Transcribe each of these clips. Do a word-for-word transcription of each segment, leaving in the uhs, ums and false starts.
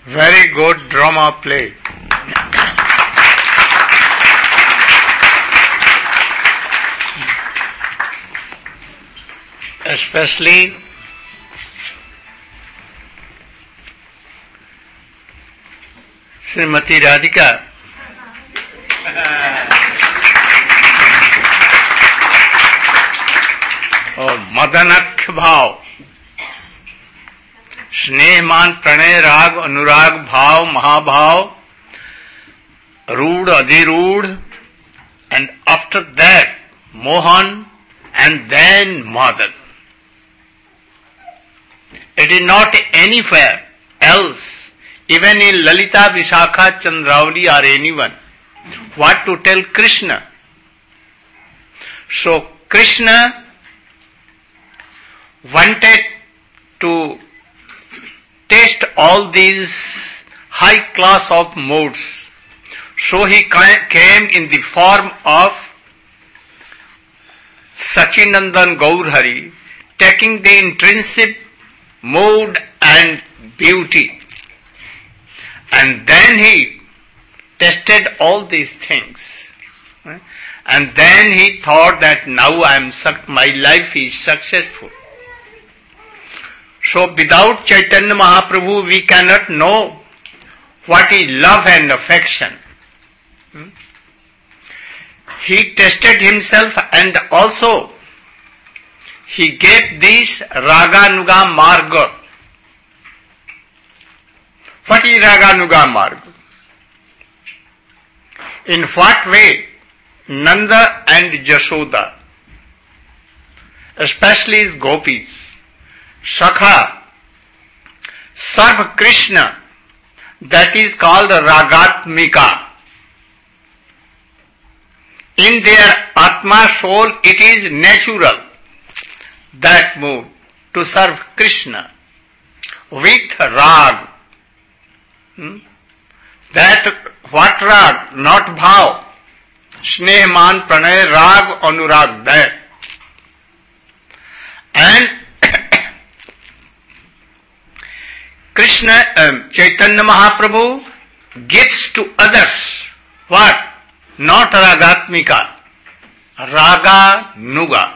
Very good drama play. Especially Srimati Radhika. और मदनक्ष भाव, स्नेहमान प्रणय राग अनुराग भाव महाभाव, रूढ़ अधिरूढ़, and after that Mohan and then Madan. It is not anywhere else, even in Lalita, Vishakha, Chandravali or anyone, what to tell Krishna. So Krishna wanted to taste all these high class of modes. So he came in the form of Sachinandan Gaurhari, taking the intrinsic mood and beauty. And then he tested all these things. And then he thought that now I am my life is successful. So without Chaitanya Mahaprabhu we cannot know what is love and affection. Hmm? He tested himself and also he gave this Raganuga Marga. What is Raganuga Marga? In what way Nanda and Jashoda, especially his gopis, Sakha, serve Krishna, that is called Ragatmika. In their Atma soul, it is natural, that mood, to serve Krishna with Rag. Hmm? That, what Rag? Not Bhav. Snehman, Pranay, Rag, Anurag, that. And Krishna, um, Chaitanya Mahaprabhu gives to others what? Not Ragatmika, Raga Nuga.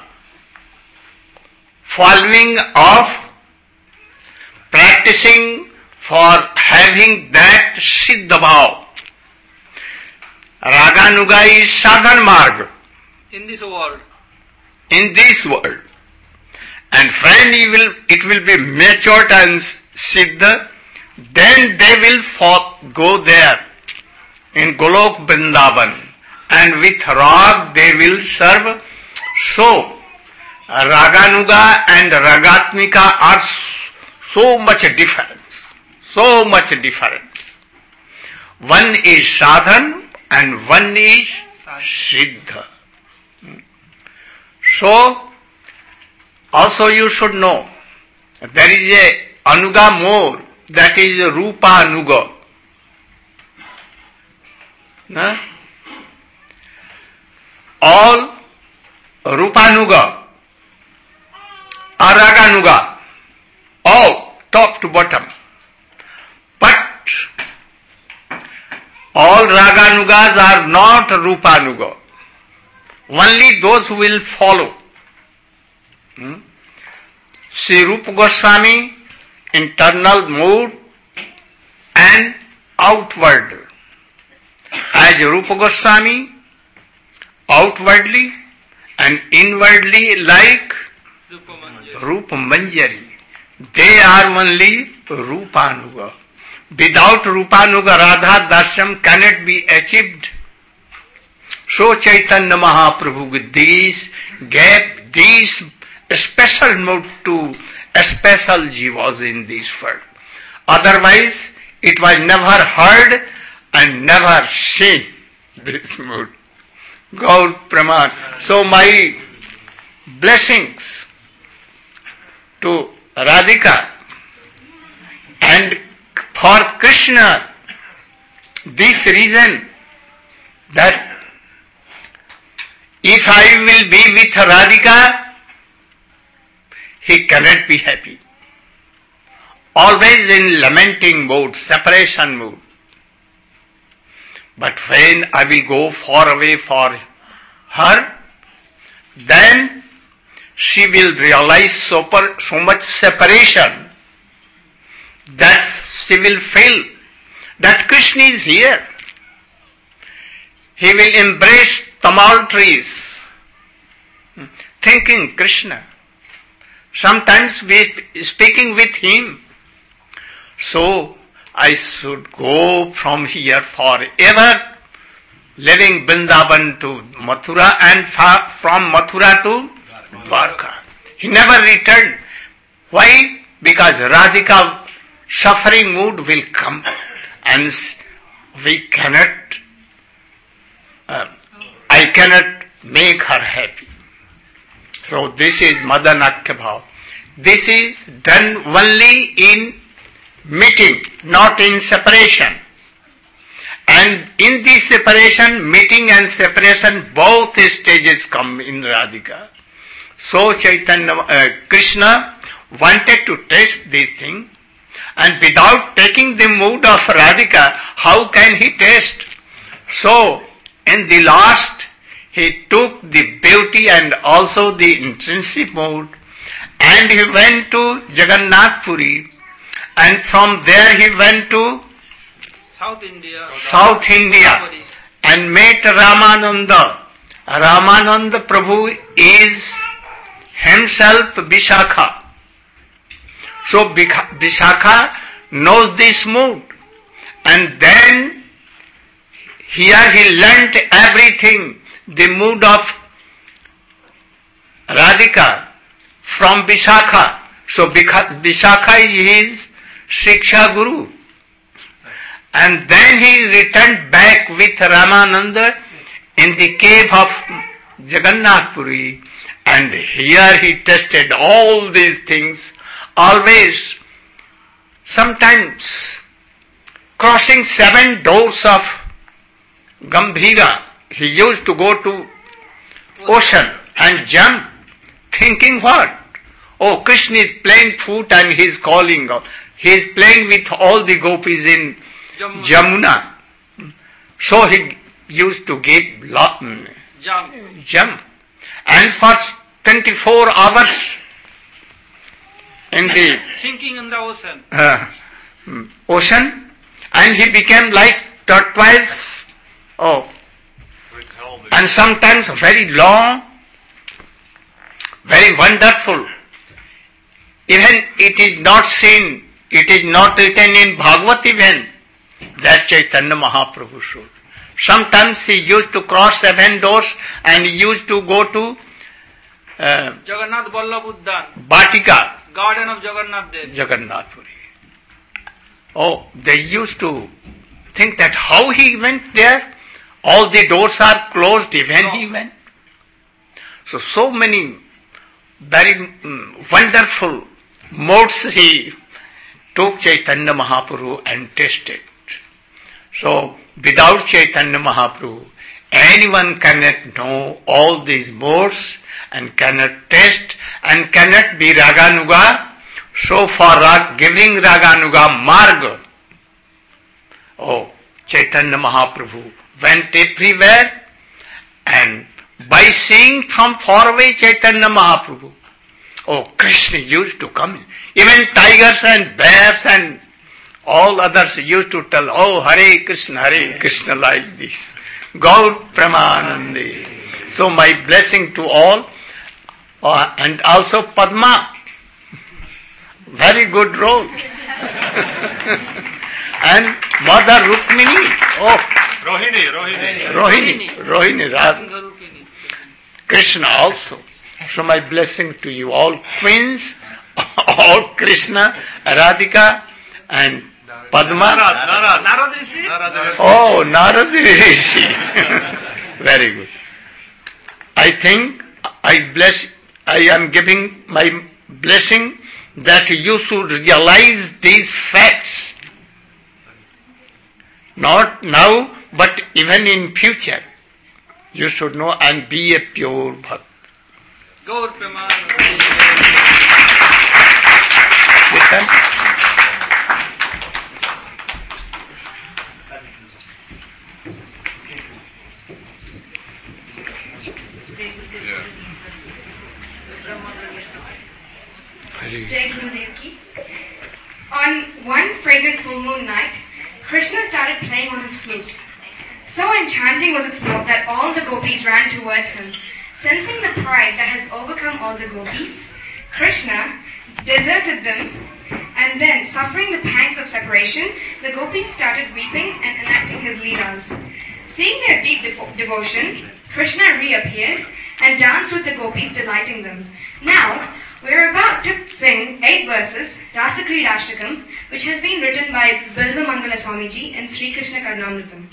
Following of, practicing for having that Siddha Bhav. Raga Nuga is sadhan marg. In this world. In this world. And when it will, it will be matured and Siddha, then they will fall, go there in Golok Vrindavan, and with Rag they will serve. So, Raganuga and Ragatmika are so much difference, so much difference. One is sadhan and one is siddha. So, also you should know, there is a anuga more, that is rupa anuga. No? All rupanuga or raganuga, all top to bottom. But all raganugas are not rupanuga. Only those who will follow. Hmm? Sri Rupa Goswami, internal mood and outward. As Rupa Goswami, outwardly and inwardly like Rupa Manjari. They are only Rupanuga. Without Rupanuga, Radha Dasyam cannot be achieved. So Chaitanya Mahaprabhu with these gave these special mood to special jivas in this world. Otherwise, it was never heard and never seen, this mood. Gaur Praman. So my blessings to Radhika and for Krishna, this reason that if I will be with Radhika, he cannot be happy. always in lamenting mood, separation mood. But when I will go far away for her, then she will realize so, per, so much separation that she will feel that Krishna is here. He will embrace tamal trees, thinking Krishna. Sometimes we speaking with him. So I should go from here forever, leaving Vrindavan to Mathura and far from Mathura to Dwarka. He never returned. Why? Because Radhika suffering mood will come and we cannot, uh, I cannot make her happy. So this is Madanakya Bhav. This is done only in meeting, not in separation. And in this separation, meeting and separation, both stages come in Radhika. So Chaitanya, uh, Krishna wanted to test this thing, and without taking the mood of Radhika, how can he test? So in the last, he took the beauty and also the intrinsic mood, and he went to Jagannath Puri, and from there he went to South India, South India and met Ramananda. Ramananda Prabhu is himself Vishakha. So Vishakha knows this mood, and then here he learnt everything, the mood of Radhika from Vishakha. So Vishakha is his Shiksha Guru. And then he returned back with Ramananda in the cave of Jagannath Puri, and here he tested all these things, always, sometimes crossing seven doors of Gambhira. He used to go to ocean and jump, thinking what? Oh, Krishna is playing flute and he is calling out. He is playing with all the gopis in Jamuna. So he used to give lot, jump. jump. And for twenty-four hours in the Sinking in the ocean. Uh, ocean, and he became like tortoise. Oh, and sometimes very long, very wonderful. Even it is not seen, it is not written in Bhagavad even, that Chaitanya Mahaprabhu showed. Sometimes he used to cross seven doors and he used to go to uh, Jagannath Vallabh Uddan, Batika, Garden of Jagannath Dev. Jagannath Puri. Oh, they used to think that how he went there, all the doors are closed even he went. So, so many very mm, wonderful modes he took Chaitanya Mahaprabhu and tested. So, without Chaitanya Mahaprabhu, anyone cannot know all these modes and cannot test and cannot be Raganuga. So for rag, giving Raganuga Marga, oh, Chaitanya Mahaprabhu went everywhere, and by seeing from far away Chaitanya Mahaprabhu, oh, Krishna used to come in. Even tigers and bears and all others used to tell, oh, Hare Krishna, Hare Krishna, like this. Gaur Pramanande. So my blessing to all, uh, and also Padma. Very good role. And Mother Rukmini. Oh, Rohini, Rohini. Rohini, Rohini, Radha. Krishna also. So my blessing to you all queens, all Krishna, Radhika and Padma. Narad, Narad Rishi? Narad. Oh, Narad Rishi. Very good. I think I bless, I am giving my blessing that you should realize these facts. Not now, but even in future. You should know and be a pure bhakt. Gaur Pramanande. Listen. On one fragrant full moon night, Krishna started playing on his flute. So enchanting was its note that all the gopis ran towards him. Sensing the pride that has overcome all the gopis, Krishna deserted them, and then, suffering the pangs of separation, the gopis started weeping and enacting his leelas. Seeing their deep devo- devotion, Krishna reappeared and danced with the gopis, delighting them. Now, we are about to sing eight verses, Rasakridashtakam, which has been written by Bilva Mangala Swamiji and Sri Krishna Karnamritam.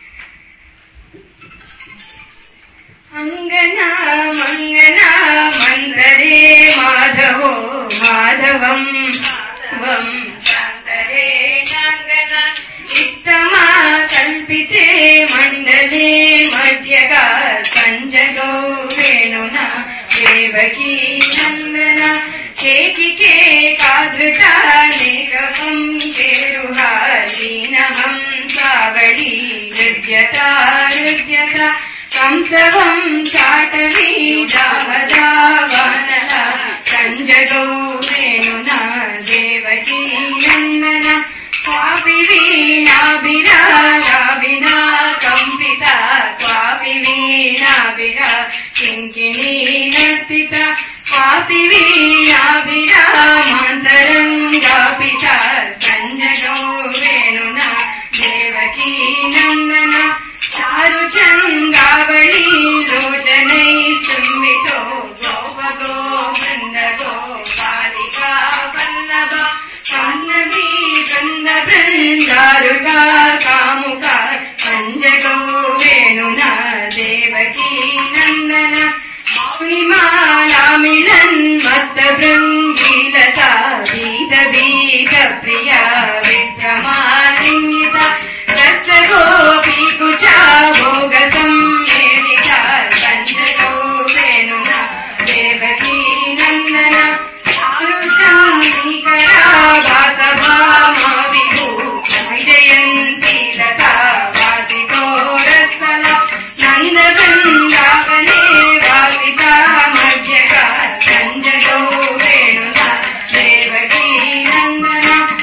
Angana Mangana Mandare Madhavo Madhavam Vam Shantare Nangana Ittama Kalpite Mandale Madhyaga Sanjago Venuna Devaki Nandana Kekike Kadrita Nekapam Keruha Dinaham Savadi Ridyata Ridyata Kamsavam Chatavi Davada Vanada Sanjago Venuna Devaki Nandana Swapi Veena Bira Ravina Kampita Swapi Veena Bira Kinkini Nartita Swapi Veena Bira Mantaranga Pita Sanjago Venuna Devaki Nandana Charu Chandavali Lojanai Chumbito Gopago Mandago Balika Vallabha Kannavi Kandavan Daruga Kamuka Panjago Venuna Devaki Nandana Maunimala Milan Matta Vrangilata Vita Vita Priya Vikrama Lingita Rasa Gopi Kucha Bhogasam Medika Panjago Venuna Devaki Nandana Arusham Nikara Vasabha Mavihu Vijayanti Lata Vasito Rasala Nanda Vrindavane Vasita Madhyaka Sanjago Venuna Devaki Nandana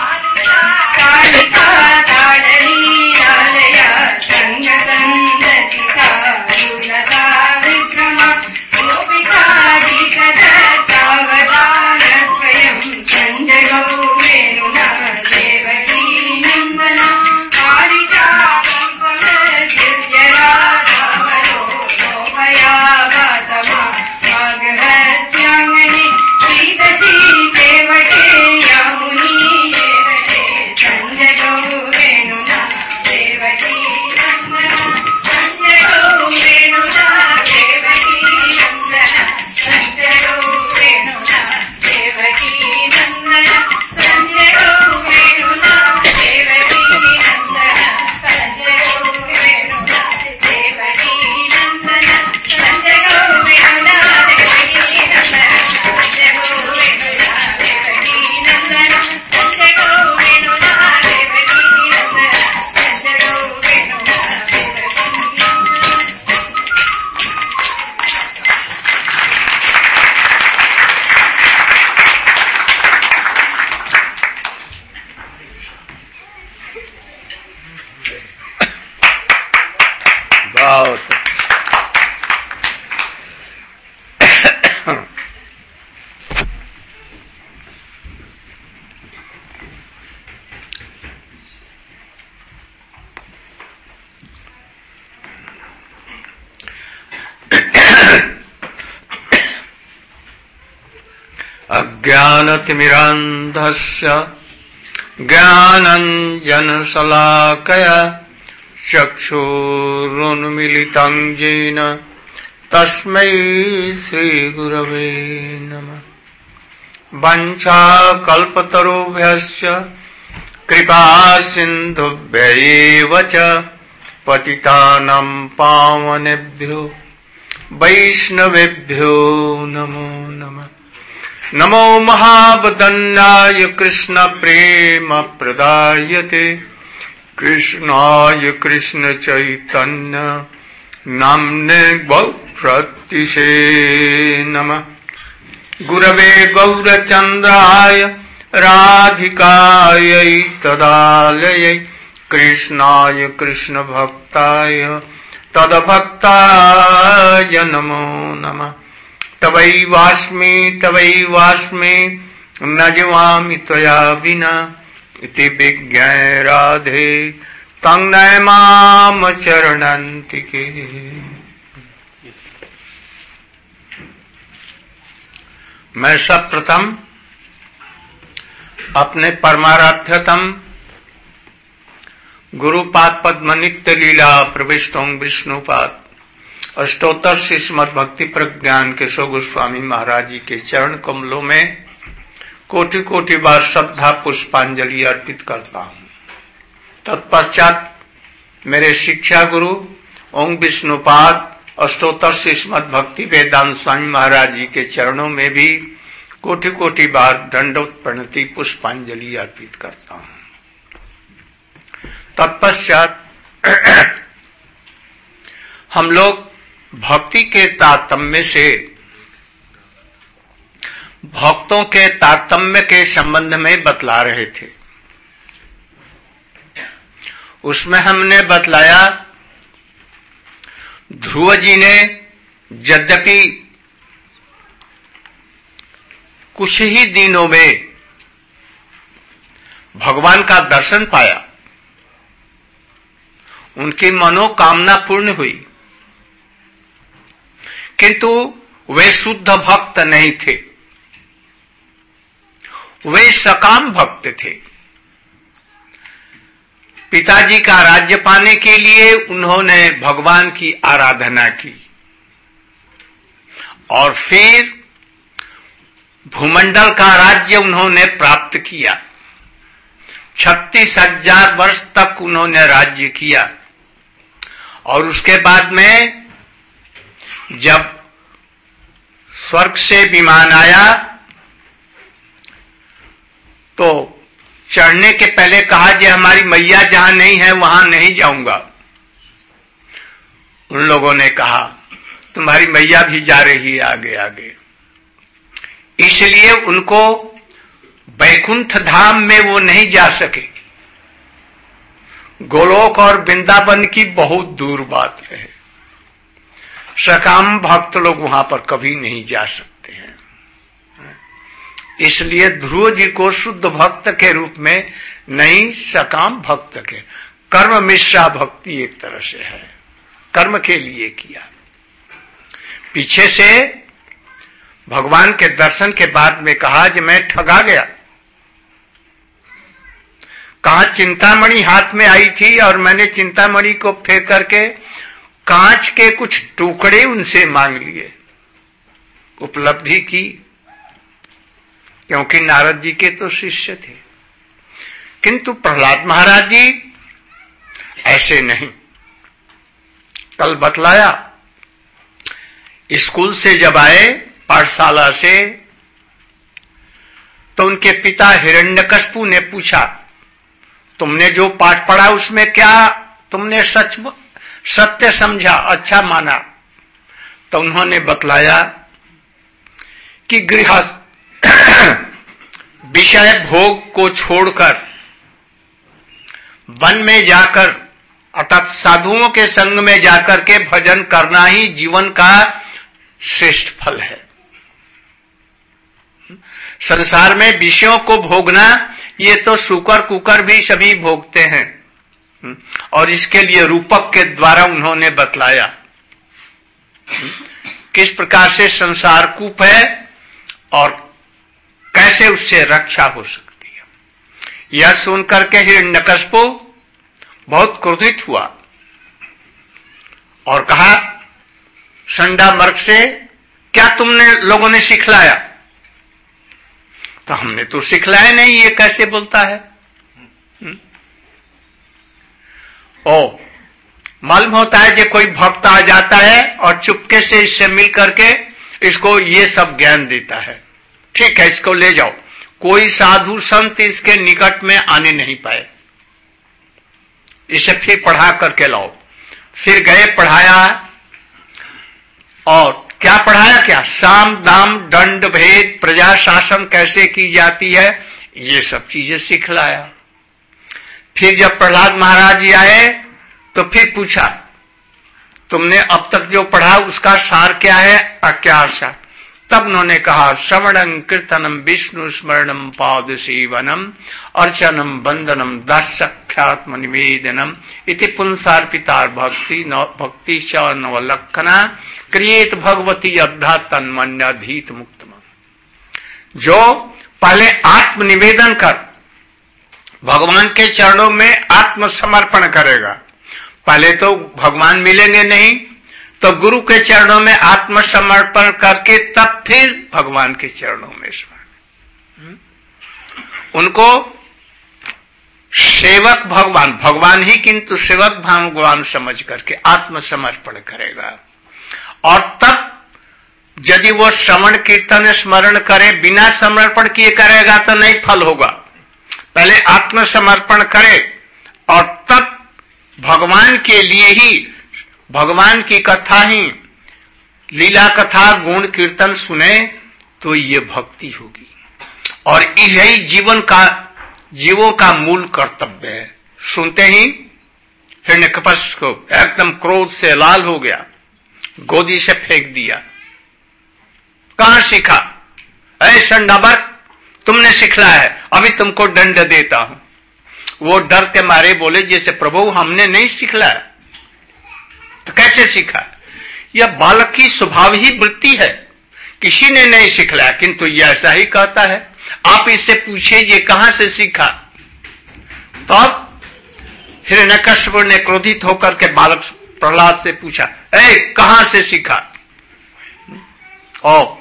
Kalika Tadali Lalaya Sangasandatika Yulata Vikrama Gopika Dikata Tavadana Swayam Sanjago Venuna Devaki Nandana Karika Pampala Siryara Davaro Gopaya Vatama Maghasyangani Sitachi Devate Yamuni Devate Sanjago Venuna Devaki Nandana Sanjago Venuna Devaki Nandana Sanjago Venuna Devaki Nandana Sanjago Venuna Devaki Nandana Sanjago Venuna Devaki Nandana Sanjago Venuna Devaki Nandana Sanjago Venuna Devaki Nandana Sanjago Venuna Devaki Nandana Sanjago Venuna Wow. Ajnanatimirandhasya Jnananjanasalakaya Chakshurunmilitam Jena Tasmai Sri Gurave Namah Vancha Kalpatarubhyasya Kripa Sindhubhyaeva Cha Patitanam Pavanebhyo Vaishnavebhyo Namo Namah Namo Mahabadanyaya Krishna Prema Pradayate Krishnaya Krishna Chaitanya Namne Gaupratishe Namah Gurave Gaurachandraya राधिकायै तदालयै कृष्णाय कृष्ण भक्ताय तद्भक्ताय नमो नमः। तवैवास्मि तवैवास्मि न जीवामि त्वया विना इति विज्ञाय राधे तं नयमाम चरणन्तिके। मैं सब प्रथम अपने परमाराध्यतम गुरुपाद पद्म नित्य लीला प्रविष्टों विष्णुपाद अष्टोत्तर श्रीमद् भक्ति प्रज्ञान केशव गोस्वामी महाराज जी के चरण कमलों में कोटि कोटि बार श्रद्धा पुष्पांजलि अर्पित करता हूं। तत्पश्चात मेरे शिक्षा गुरु ओम विष्णुपाद अष्टोत्तर श्रीमद् भक्ति वेदांत स्वामी महाराज जी के चरणों में भी कोटि कोटि बार दंडवत प्रणति पुष्पांजलि अर्पित करता हूं। तत्पश्चात हम लोग भक्ति के तारतम्य से भक्तों के तारतम्य के संबंध में बतला रहे थे। उसमें हमने बतलाया ध्रुव जी ने यद्यपि कुछ ही दिनों में भगवान का दर्शन पाया, उनकी मनोकामना पूर्ण हुई, किंतु वे शुद्ध भक्त नहीं थे, वे सकाम भक्त थे। पिताजी का राज्य पाने के लिए उन्होंने भगवान की आराधना की और फिर भूमंडल का राज्य उन्होंने प्राप्त किया। छत्तीस हजार वर्ष तक उन्होंने राज्य किया और उसके बाद में जब स्वर्ग से विमान आया तो चढ़ने के पहले कहा कि हमारी मैया जहां नहीं है वहां नहीं जाऊंगा। उन लोगों ने कहा तुम्हारी मैया भी जा रही है आगे आगे, इसलिए उनको बैकुंठ धाम में वो नहीं जा सके। गोलोक और वृंदावन की बहुत दूर बात रहे, सकाम भक्त लोग वहां पर कभी नहीं जा सकते हैं। इसलिए ध्रुव जी को शुद्ध भक्त के रूप में नहीं, सकाम भक्त के, कर्म मिश्रा भक्ति एक तरह से है, कर्म के लिए किया। पीछे से भगवान के दर्शन के बाद में कहा कि मैं ठगा गया। कहा चिंतामणि हाथ में आई थी और मैंने चिंतामणि को फेंक करके कांच के कुछ टुकड़े उनसे मांग लिए। उपलब्धि की, क्योंकि नारद जी के तो शिष्य थे, किंतु प्रहलाद महाराज जी ऐसे नहीं। कल बतलाया, स्कूल से जब आए पाठशाला से, तो उनके पिता हिरण्यकश्यपु ने पूछा तुमने जो पाठ पढ़ा उसमें क्या तुमने सच सत्य समझा, अच्छा माना? तो उन्होंने बतलाया कि गृहस्थ विषय भोग को छोड़कर वन में जाकर अर्थात साधुओं के संग में जाकर के भजन करना ही जीवन का श्रेष्ठ फल है। संसार में विषयों को भोगना ये तो शुकर कुकर भी सभी भोगते हैं, और इसके लिए रूपक के द्वारा उन्होंने बतलाया किस प्रकार से संसार कूप है और कैसे उससे रक्षा हो सकती है। यह सुनकर के हिरण्यकश्यपु बहुत क्रोधित हुआ और कहा संडा मर्ग से क्या तुमने लोगों ने सिखलाया? तो हमने तो सिखलाया नहीं, ये कैसे बोलता है? हुँ? ओ मालूम होता है कि कोई भक्त आ जाता है और चुपके से इससे मिल करके इसको ये सब ज्ञान देता है, ठीक है इसको ले जाओ। कोई साधु संत इसके निकट में आने नहीं पाए, इसे फिर पढ़ा करके लाओ। फिर गए, पढ़ाया, और क्या पढ़ाया? क्या साम दाम दंड भेद प्रजा शासन कैसे की जाती है ये सब चीजें सिखलाया। फिर जब प्रहलाद महाराज जी आए तो फिर पूछा, तुमने अब तक जो पढ़ा उसका सार क्या है और क्या सार? तब उन्होंने कहा, श्रवणं कीर्तनम विष्णु स्मरणम पाद सेवनम अर्चनम वंदनम दास्यख्यात्म निवेदनम इति पुंसार्पितार भक्ति न भक्ति च नवलक्षणा क्रियेत भगवती अब्धा तन्मन्याधीत मुक्तम। जो पहले आत्म निवेदन कर भगवान के चरणों में आत्मसमर्पण करेगा, पहले तो भगवान मिलेंगे नहीं, तो गुरु के चरणों में आत्मसमर्पण करके तब फिर भगवान के चरणों में स्मरण। उनको सेवक भगवान, भगवान ही किंतु सेवक भगवान समझ करके आत्मसमर्पण करेगा। और तब यदि वो श्रवण कीर्तन स्मरण करे, बिना समर्पण किए करेगा तो नहीं फल होगा। पहले आत्मसमर्पण करे और तब भगवान के लिए ही, भगवान की कथा ही, लीला कथा गुण कीर्तन सुने तो ये भक्ति होगी। और यही जीवन का, जीवों का मूल कर्तव्य है। सुनते ही हिरण्यकशिपु को एकदम क्रोध से लाल हो गया, गोदी से फेंक दिया। कहां सीखा? ऐ संडाबर, तुमने सिखलाया है, अभी तुमको दंड देता हूं। वो डर के मारे बोले, जैसे प्रभु हमने नहीं सिखलाया। तो कैसे सीखा? यह बालक की स्वभाव ही वृत्ति है, किसी ने नहीं सिखलाया, किंतु यह ऐसा ही कहता है। आप इससे पूछिए ये कहां से सीखा? तब हिरण्यकशिपु ने क्रोधित होकर के बालक प्रहलाद से पूछा, ए कहां से सीखा? ओ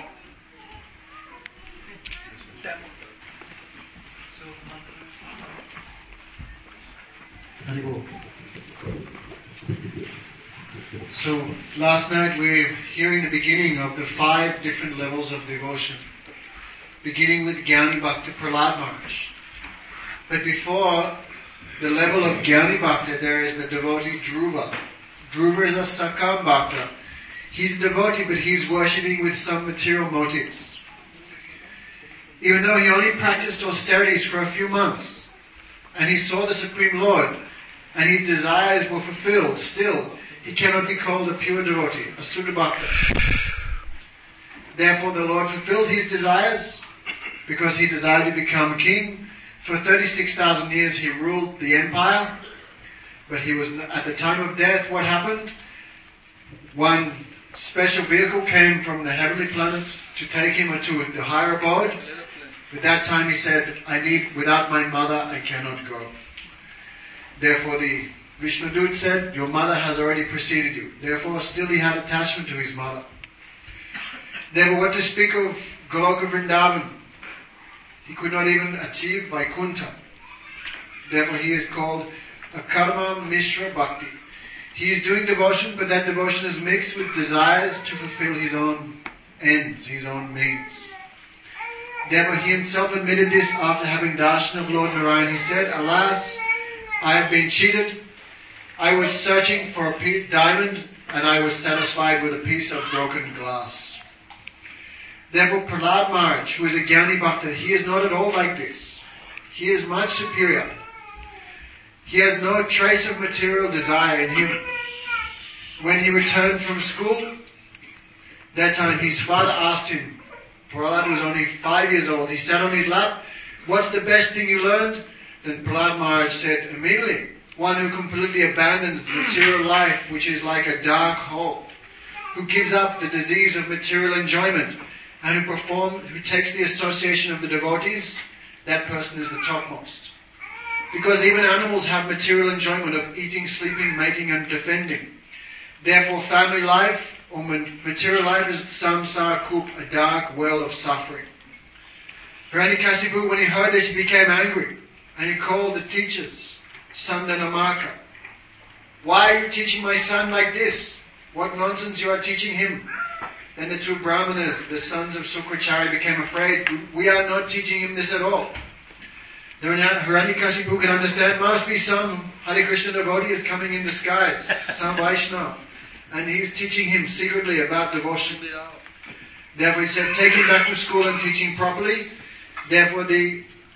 So last night we were hearing the beginning of the five different levels of devotion, beginning with Gyani Bhakta Prahlad Maharaj. But before the level of Gyani Bhakta, there is the devotee Dhruva. Dhruva is a Sakam Bhakta. He's a devotee, but he's worshipping with some material motives. Even though he only practiced austerities for a few months, and he saw the Supreme Lord, and his desires were fulfilled, still, he cannot be called a pure devotee, a Sudha Bhakta. Therefore the Lord fulfilled his desires, because he desired to become king. For thirty-six thousand years he ruled the empire, but he was, at the time of death, what happened? One special vehicle came from the heavenly planets to take him to the higher abode. At that time he said, I need, without my mother I cannot go. Therefore the Vishnu Dut said, your mother has already preceded you. Therefore still he had attachment to his mother. Therefore what to speak of Goloka Vrindavan? He could not even achieve Vaikuntha. Therefore he is called a Karma Mishra Bhakti. He is doing devotion, but that devotion is mixed with desires to fulfill his own ends, his own means. Therefore he himself admitted this after having darshan of Lord Narayan. He said, alas, I have been cheated. I was searching for a diamond and I was satisfied with a piece of broken glass. Therefore Prahlad Maharaj, who is a Gyani Bhakta, he is not at all like this. He is much superior. He has no trace of material desire in him. When he returned from school, that time his father asked him, Prahlad was only five years old, he sat on his lap, what's the best thing you learned? Then Prahlad Maharaj said immediately, one who completely abandons material life, which is like a dark hole, who gives up the disease of material enjoyment, and who perform, who takes the association of the devotees, that person is the topmost. Because even animals have material enjoyment of eating, sleeping, mating and defending. Therefore family life or material life is samsara kup, a dark well of suffering. Hiranyakasipu, when he heard this, he became angry and he called the teachers, Sandanamaka. Why are you teaching my son like this? What nonsense you are teaching him? Then the two Brahmanas, the sons of Sukracharya, became afraid. We are not teaching him this at all. Hiranyakasipu can understand, must be some Hare Krishna devotee is coming in disguise, some Vaishnava, and he is teaching him secretly about devotion. Therefore he said, take him back to school and teach him properly. Therefore the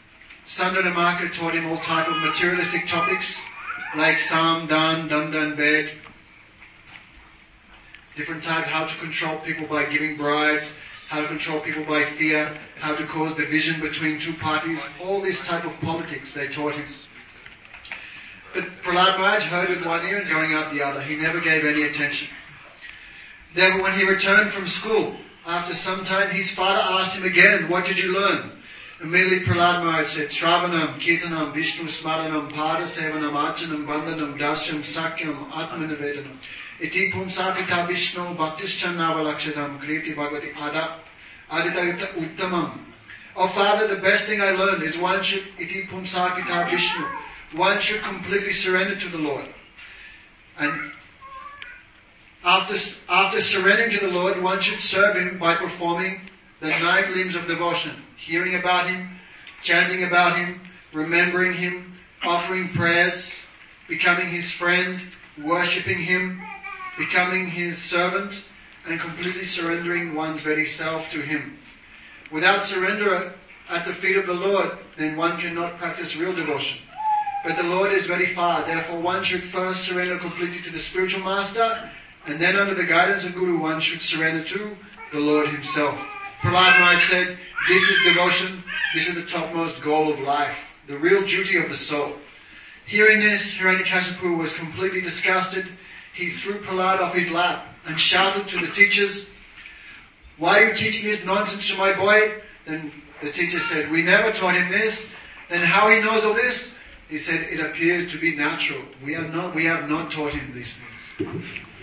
Sandhanamaka taught him all type of materialistic topics like Sam, Dan, Dam, Dan, Bed. Different type, how to control people by giving bribes, how to control people by fear, how to cause division between two parties, all this type of politics they taught him. But Prahlad Maharaj heard with one ear and going out the other. He never gave any attention. Then when he returned from school, after some time, his father asked him again, what did you learn? Immediately Prahlad Maharaj said, Shravanam, Kirtanam, Vishnu Smaranam, Pada Sevanam, Archanam, Bandhanam, Dasyam, Sakyam, Atmanavedanam. Iti Pumsapita Vishnu, Bhaktischannavalakshadam, Kriti Bhagavati Ada, Aditayutta Uttamam. Oh Father, the best thing I learned is one should, Iti Pumsapita Vishnu, one should completely surrender to the Lord. And after, after surrendering to the Lord, one should serve Him by performing the nine limbs of devotion. Hearing about Him, chanting about Him, remembering Him, offering prayers, becoming His friend, worshipping Him, becoming His servant, and completely surrendering one's very self to Him. Without surrender at the feet of the Lord, then one cannot practice real devotion. But the Lord is very far, therefore one should first surrender completely to the spiritual master, and then under the guidance of Guru one should surrender to the Lord Himself. Prahlad Maharaj said, this is devotion, this is the topmost goal of life, the real duty of the soul. Hearing this, Hiranyakashipu was completely disgusted. He threw Prahlad off his lap and shouted to the teachers, why are you teaching this nonsense to my boy? Then the teacher said, we never taught him this. Then how he knows all this? He said, it appears to be natural. We have not, we have not taught him these things.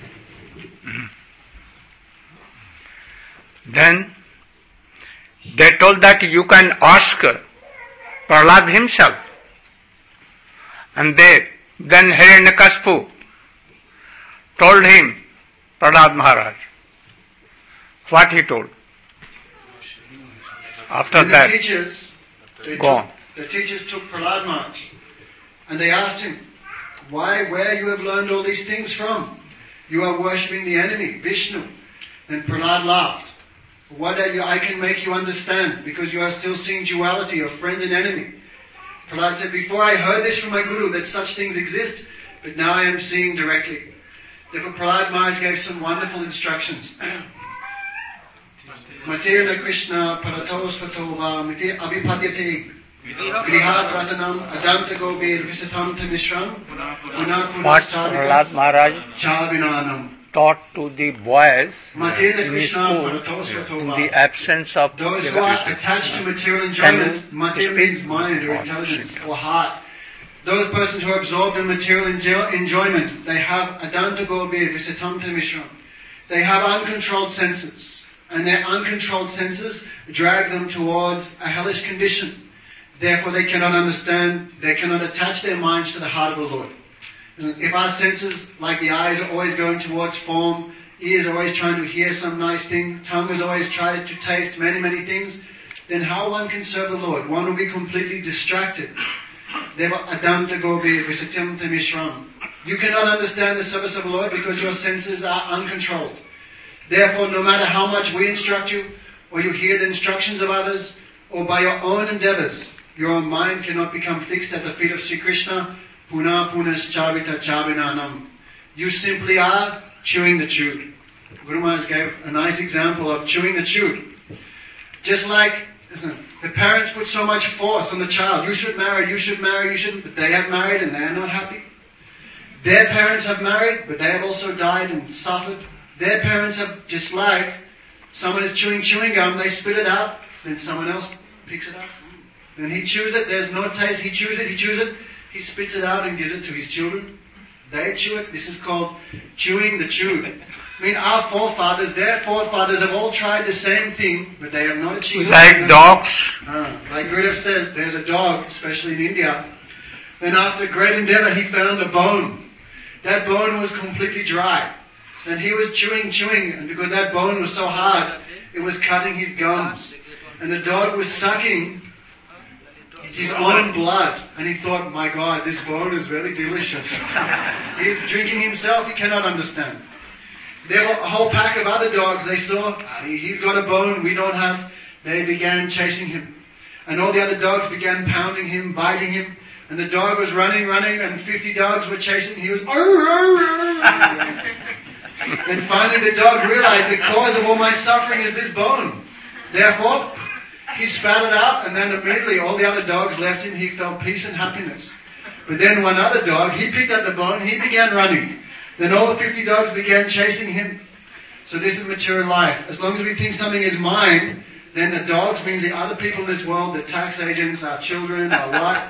Then they told that you can ask Prahlad himself. And they, then Hiranyakashipu told him, Prahlad Maharaj, what he told. After and that, the teachers, they go took, on. the teachers took Prahlad Maharaj and they asked him, why, where you have learned all these things from? You are worshipping the enemy, Vishnu. Then Prahlad laughed. What are you, I can make you understand, because you are still seeing duality of friend and enemy. Prahlad said, before I heard this from my Guru that such things exist, but now I am seeing directly. Therefore Prahlad Maharaj gave some wonderful instructions. Matirna Krishna Paratos Fatova Miti Abhipadyate Griha Pratanam Adanta Gobir Visatam Tamishram What Prahlad Maharaj Chavinanam taught to the boys Matirna in his Krishna school Paratos in Fatova. the absence of Those who are devotion. attached to material Can enjoyment, you matir speak means mind or on intelligence this? or heart. Those persons who are absorbed in material enjo- enjoyment, they have adanta gobi visitam mishram. They have uncontrolled senses. And their uncontrolled senses drag them towards a hellish condition. Therefore they cannot understand, they cannot attach their minds to the heart of the Lord. If our senses, like the eyes, are always going towards form, ears are always trying to hear some nice thing, tongue is always trying to taste many, many things, then how one can serve the Lord? One will be completely distracted. Deva adanta gobi visatyam mishram. You cannot understand the service of the Lord because your senses are uncontrolled. Therefore, no matter how much we instruct you, or you hear the instructions of others, or by your own endeavors, your mind cannot become fixed at the feet of Sri Krishna. Puna punas chavita chavinanam. You simply are chewing the chewed. Guru Maharaj gave a nice example of chewing the chewed. Just like, isn't it, the parents put so much force on the child. You should marry, you should marry, you should, but they have married and they are not happy. Their parents have married, but they have also died and suffered. Their parents have, just like someone is chewing chewing gum, they spit it out, then someone else picks it up. Then he chews it, there's no taste, he chews it, he chews it, he spits it out and gives it to his children. They chew it, this is called chewing the chewed. I mean, our forefathers, their forefathers have all tried the same thing, but they have not achieved it. Like dogs. Ah, like Gurudev says, there's a dog, especially in India. Then after great endeavor, he found a bone. That bone was completely dry. And he was chewing, chewing, and because that bone was so hard, it was cutting his gums. And the dog was sucking his own blood. And he thought, my God, this bone is very delicious. He's drinking himself, he cannot understand. There were a whole pack of other dogs, they saw, he's got a bone we don't have. They began chasing him. And all the other dogs began pounding him, biting him. And the dog was running, running, and fifty dogs were chasing. He was... And finally the dog realized the cause of all my suffering is this bone. Therefore, he spat it out, and then immediately all the other dogs left him. He felt peace and happiness. But then one other dog, he picked up the bone, he began running. Then all the fifty dogs began chasing him. So this is material life. As long as we think something is mine, then the dogs means the other people in this world, the tax agents, our children, our wife.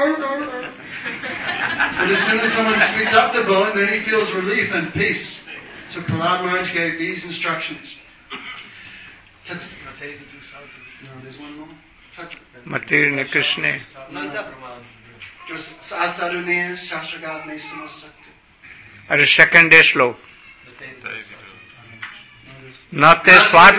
But as soon as someone spits up the bone, then he feels relief and peace. So Prahlad Maharaj gave these instructions. No, there's one more. Matirne Krishna. Just Sasadune Shastragat me samasakti. At the second day slow. Not this what?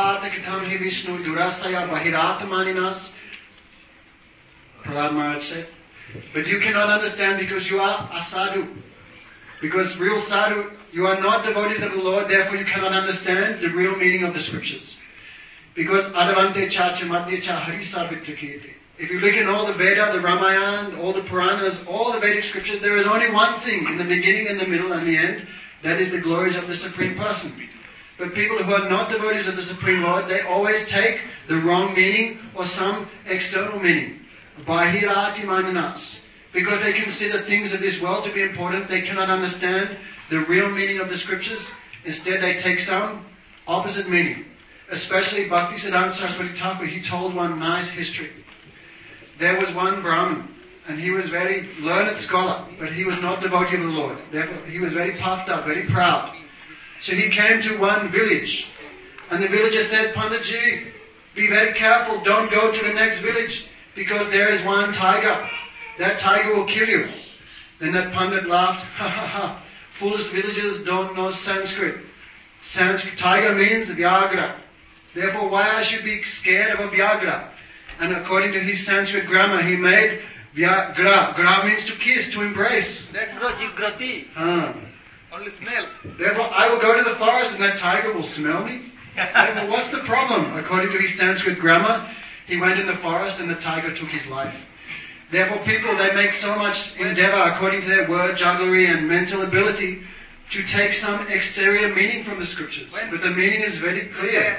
Prahlad Maharaj said. But you cannot understand because you are a sadhu. Because real sadhu, you are not devotees of the Lord, therefore you cannot understand the real meaning of the scriptures. Because adavante cha chamadye cha hari savitrikete. If you look in all the Veda, the Ramayana, all the Puranas, all the Vedic scriptures, there is only one thing in the beginning and the middle and the end, that is the glories of the Supreme Person. But people who are not devotees of the Supreme Lord, they always take the wrong meaning or some external meaning. Bahirati mananas. Because they consider things of this world to be important, they cannot understand the real meaning of the scriptures. Instead, they take some opposite meaning. Especially Bhaktisiddhanta Saraswati Thakur, he told one nice history. There was one Brahmin, and he was very learned scholar, but he was not devotee of the Lord. Therefore, he was very puffed up, very proud. So he came to one village, and the villager said, Panditji, be very careful, don't go to the next village, because there is one tiger. That tiger will kill you. Then that Pandit laughed, ha ha ha, foolish villagers don't know Sanskrit. Sanskrit, tiger means Vyagra. Therefore, why I should be scared of a Vyagra? And according to his Sanskrit grammar, he made Vyagra. Gra means to kiss, to embrace. Ah. Only smell. Therefore, I will go to the forest and that tiger will smell me. Therefore, what's the problem? According to his Sanskrit grammar, he went in the forest and the tiger took his life. Therefore, people, they make so much endeavor, according to their word jugglery and mental ability, to take some exterior meaning from the scriptures. But the meaning is very clear.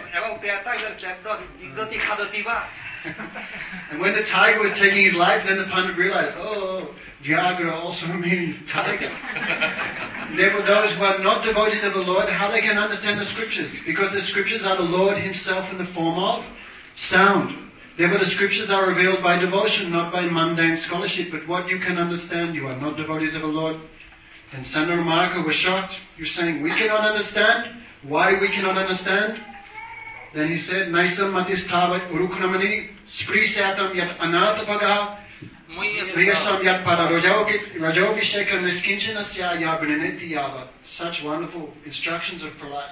And when the tiger was taking his life, then the Pandit realized, oh, Vyagra also means tiger. Therefore, those who are not devotees of the Lord, how they can understand the scriptures? Because the scriptures are the Lord himself in the form of sound. Therefore, the scriptures are revealed by devotion, not by mundane scholarship. But what you can understand, you are not devotees of the Lord. And Sandaramaka was shocked. You're saying, we cannot understand? Why we cannot understand? Then he said, Naisam matisthavat urukramani sprisatam yat anarthapagaha priyasam yat para rajovisheka niskinchanasya yabriniti yava. Such wonderful instructions of Prahlad.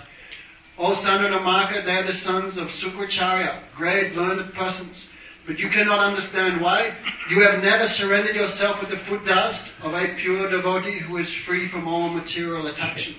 O Sandaramaka, they are the sons of Sukracharya, great learned persons. But you cannot understand why. You have never surrendered yourself with the foot dust of a pure devotee who is free from all material attachment.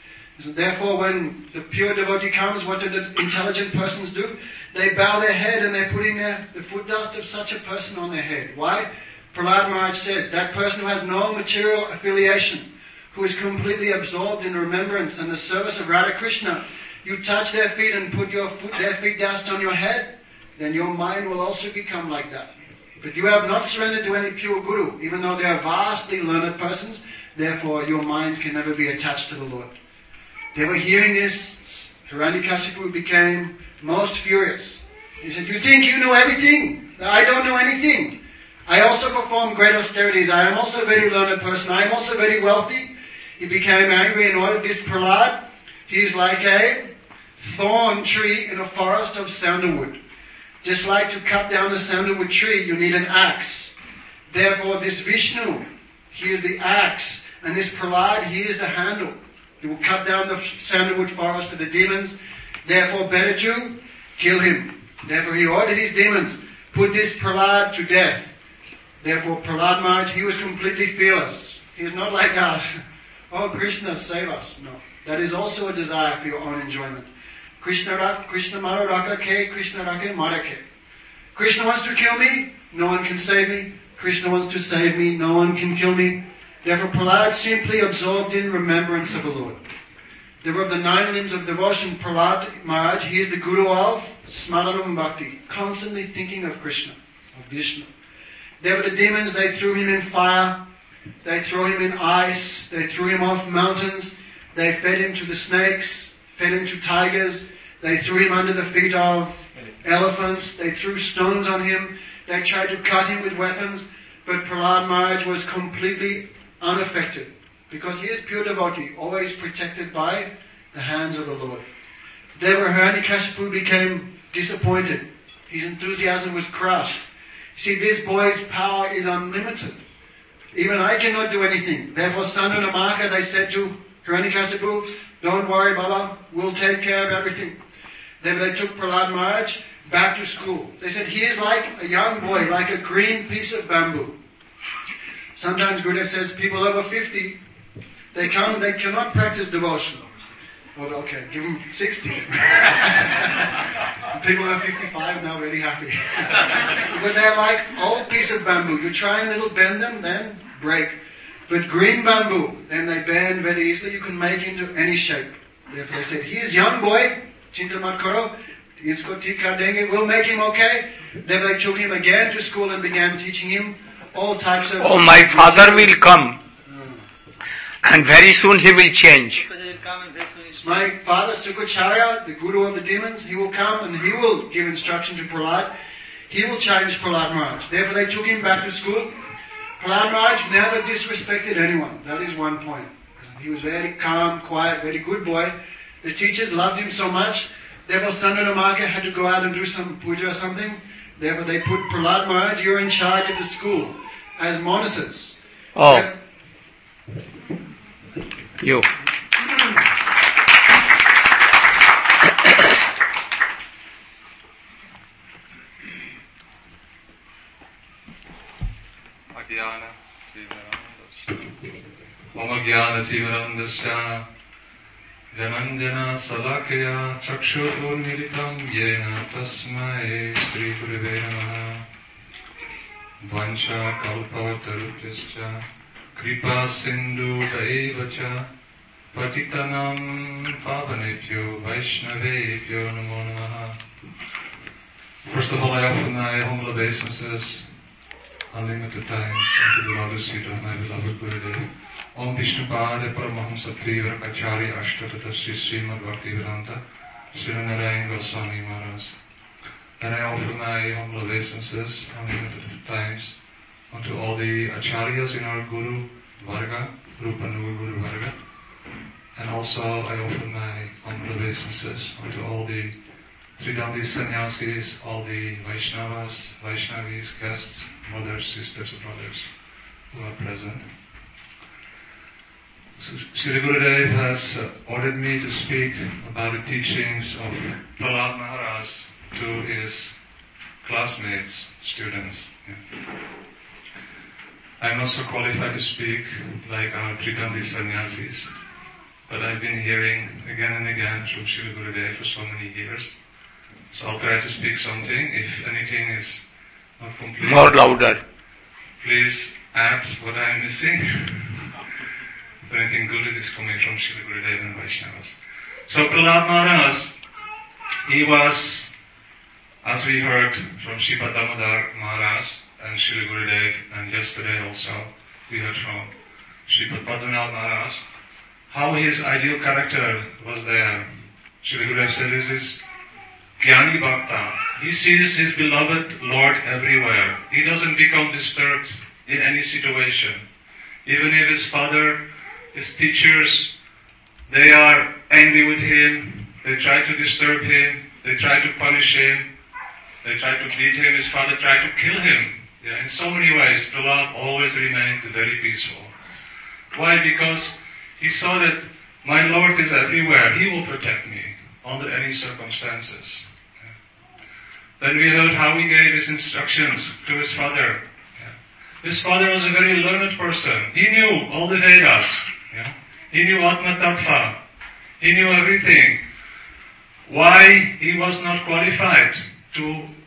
So therefore, when the pure devotee comes, what do the intelligent persons do? They bow their head and they're putting their, the foot dust of such a person on their head. Why? Prahlad Maharaj said, that person who has no material affiliation, who is completely absorbed in remembrance and the service of Radha Krishna, you touch their feet and put your foot, their feet dust on your head, then your mind will also become like that. But you have not surrendered to any pure guru, even though they are vastly learned persons, therefore your minds can never be attached to the Lord. They were hearing this, Hiranyakashipu became most furious. He said, you think you know everything? I don't know anything. I also perform great austerities. I am also a very learned person. I am also very wealthy. He became angry and ordered this Prahlad. He is like a thorn tree in a forest of sandalwood. Just like to cut down a sandalwood tree, you need an axe. Therefore, this Vishnu, he is the axe. And this Prahlad, he is the handle. He will cut down the sandalwood forest for the demons. Therefore, better to kill him. Therefore, he ordered his demons, put this Prahlad to death. Therefore, Prahlad Maharaj, he was completely fearless. He is not like us. Oh, Krishna, save us. No. That is also a desire for your own enjoyment. Krishna rak, Krishna maro raka ke, Krishna rake marake. Krishna wants to kill me, no one can save me. Krishna wants to save me, no one can kill me. Therefore Prahlad simply absorbed in remembrance of the Lord. There were the nine limbs of devotion. Prahlad Maharaj, he is the guru of Smaranam Bhakti, constantly thinking of Krishna, of Vishnu. There were the demons, they threw him in fire, they threw him in ice, they threw him off mountains, they fed him to the snakes, fed him to tigers, they threw him under the feet of elephants, they threw stones on him, they tried to cut him with weapons, but Prahlad Maharaj was completely unaffected, because he is pure devotee, always protected by the hands of the Lord. Therefore Hiranyakashipu became disappointed. His enthusiasm was crushed. See, this boy's power is unlimited. Even I cannot do anything. Therefore Sandhanamaka, they said to Hiranyakashipu, don't worry Baba, we'll take care of everything. Then they took Prahlad Maharaj back to school. They said, he is like a young boy, like a green piece of bamboo. Sometimes Gurudev says people over fifty, they come, they cannot practice devotion. Well, okay, give them sixty. People over fifty-five now very happy. But they're like old piece of bamboo. You try and little bend them, then break. But green bamboo, then they bend very easily. You can make into any shape. Therefore they said, he is young boy, chinta mat karo, isko theek kar denge, we'll make him okay. Then they took him again to school and began teaching him all types of... Oh, my father will come. And very soon he will change. My father, Sukacharya, the guru of the demons, he will come and he will give instruction to Prahlad. He will change Prahlad Maharaj. Therefore they took him back to school. Prahlad Maharaj never disrespected anyone. That is one point. He was very calm, quiet, very good boy. The teachers loved him so much. Therefore Sandhanamaka had to go out and do some puja or something. Therefore they put Prahlad Maharaj, you're in charge of the school, as monitors. Oh. That, You. Mama Gyana Tivarandasya Jananjana Salakaya Chakshurmilitam Yena Tasmai Sri Gurave Namaha Vancha Kalpavatarupyascha Kripa Sindhu Daivacha Patitanam Pavanebhyo Vaishnavebhyo Namo Namaha. First of all, I offer my humble obeisances, unlimited times, unto the lotus feet of my beloved Gurudev. Om Vishnupada Paramahamsa Trivara Acharya Ashtata Sri Srimad Bhaktivedanta Sri Narayan Goswami Maharaj. And I offer my humble obeisances, unlimited times, unto all the acharyas in our Guru Varga, Rupa Nuga Guru Varga. And also I offer my humble obeisances unto all the Tridandi sannyasis, all the Vaishnavas, Vaishnavis, guests, mothers, sisters, brothers who are present. So, Sri Gurudev has uh, ordered me to speak about the teachings of Prahlad Maharaj to his classmates, students. Yeah. I'm not so qualified to speak like our Tridandi sannyasis, but I've been hearing again and again from Sri Gurudev for so many years. So I'll try to speak something. If anything is not complete, More louder. please add what I'm missing. If anything good is coming from Sri Gurudev and Vaishnavas. So Prahlad Maharaj, he was, as we heard from Sripad Damodar Maharaj and Sri Gurudev, and yesterday also we heard from Sripad Padmanabh Maharaj, how his ideal character was there. Sri Gurudev said this is Jnani Bhakta. He sees his beloved Lord everywhere. He doesn't become disturbed in any situation. Even if his father, his teachers, they are angry with him, they try to disturb him, they try to punish him, they try to beat him, his father tried to kill him. Yeah, in so many ways, Prahlad always remained very peaceful. Why? Because he saw that my Lord is everywhere. He will protect me under any circumstances. Yeah. Then we heard how he gave his instructions to his father. Yeah. His father was a very learned person. He knew all the Vedas. Yeah. He knew Atma Tattva. He knew everything. Why he was not qualified to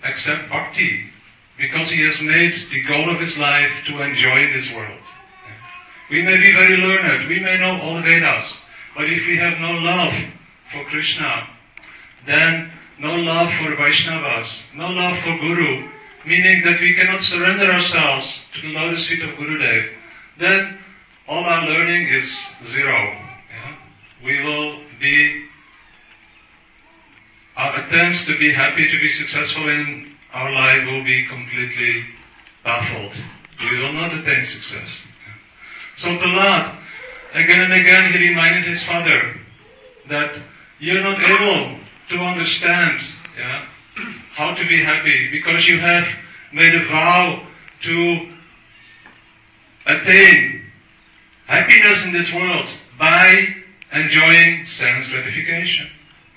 accept bhakti because he has made the goal of his life to enjoy this world. We may be very learned, we may know all the Vedas, but if we have no love for Krishna, then no love for Vaishnavas, no love for Guru, meaning that we cannot surrender ourselves to the lotus feet of Gurudev, then all our learning is zero. Yeah? We will be, our attempts to be happy, to be successful in our life will be completely baffled. We will not attain success. So Prahlad, again and again he reminded his father that you're not able to understand yeah, how to be happy because you have made a vow to attain happiness in this world by enjoying sense gratification.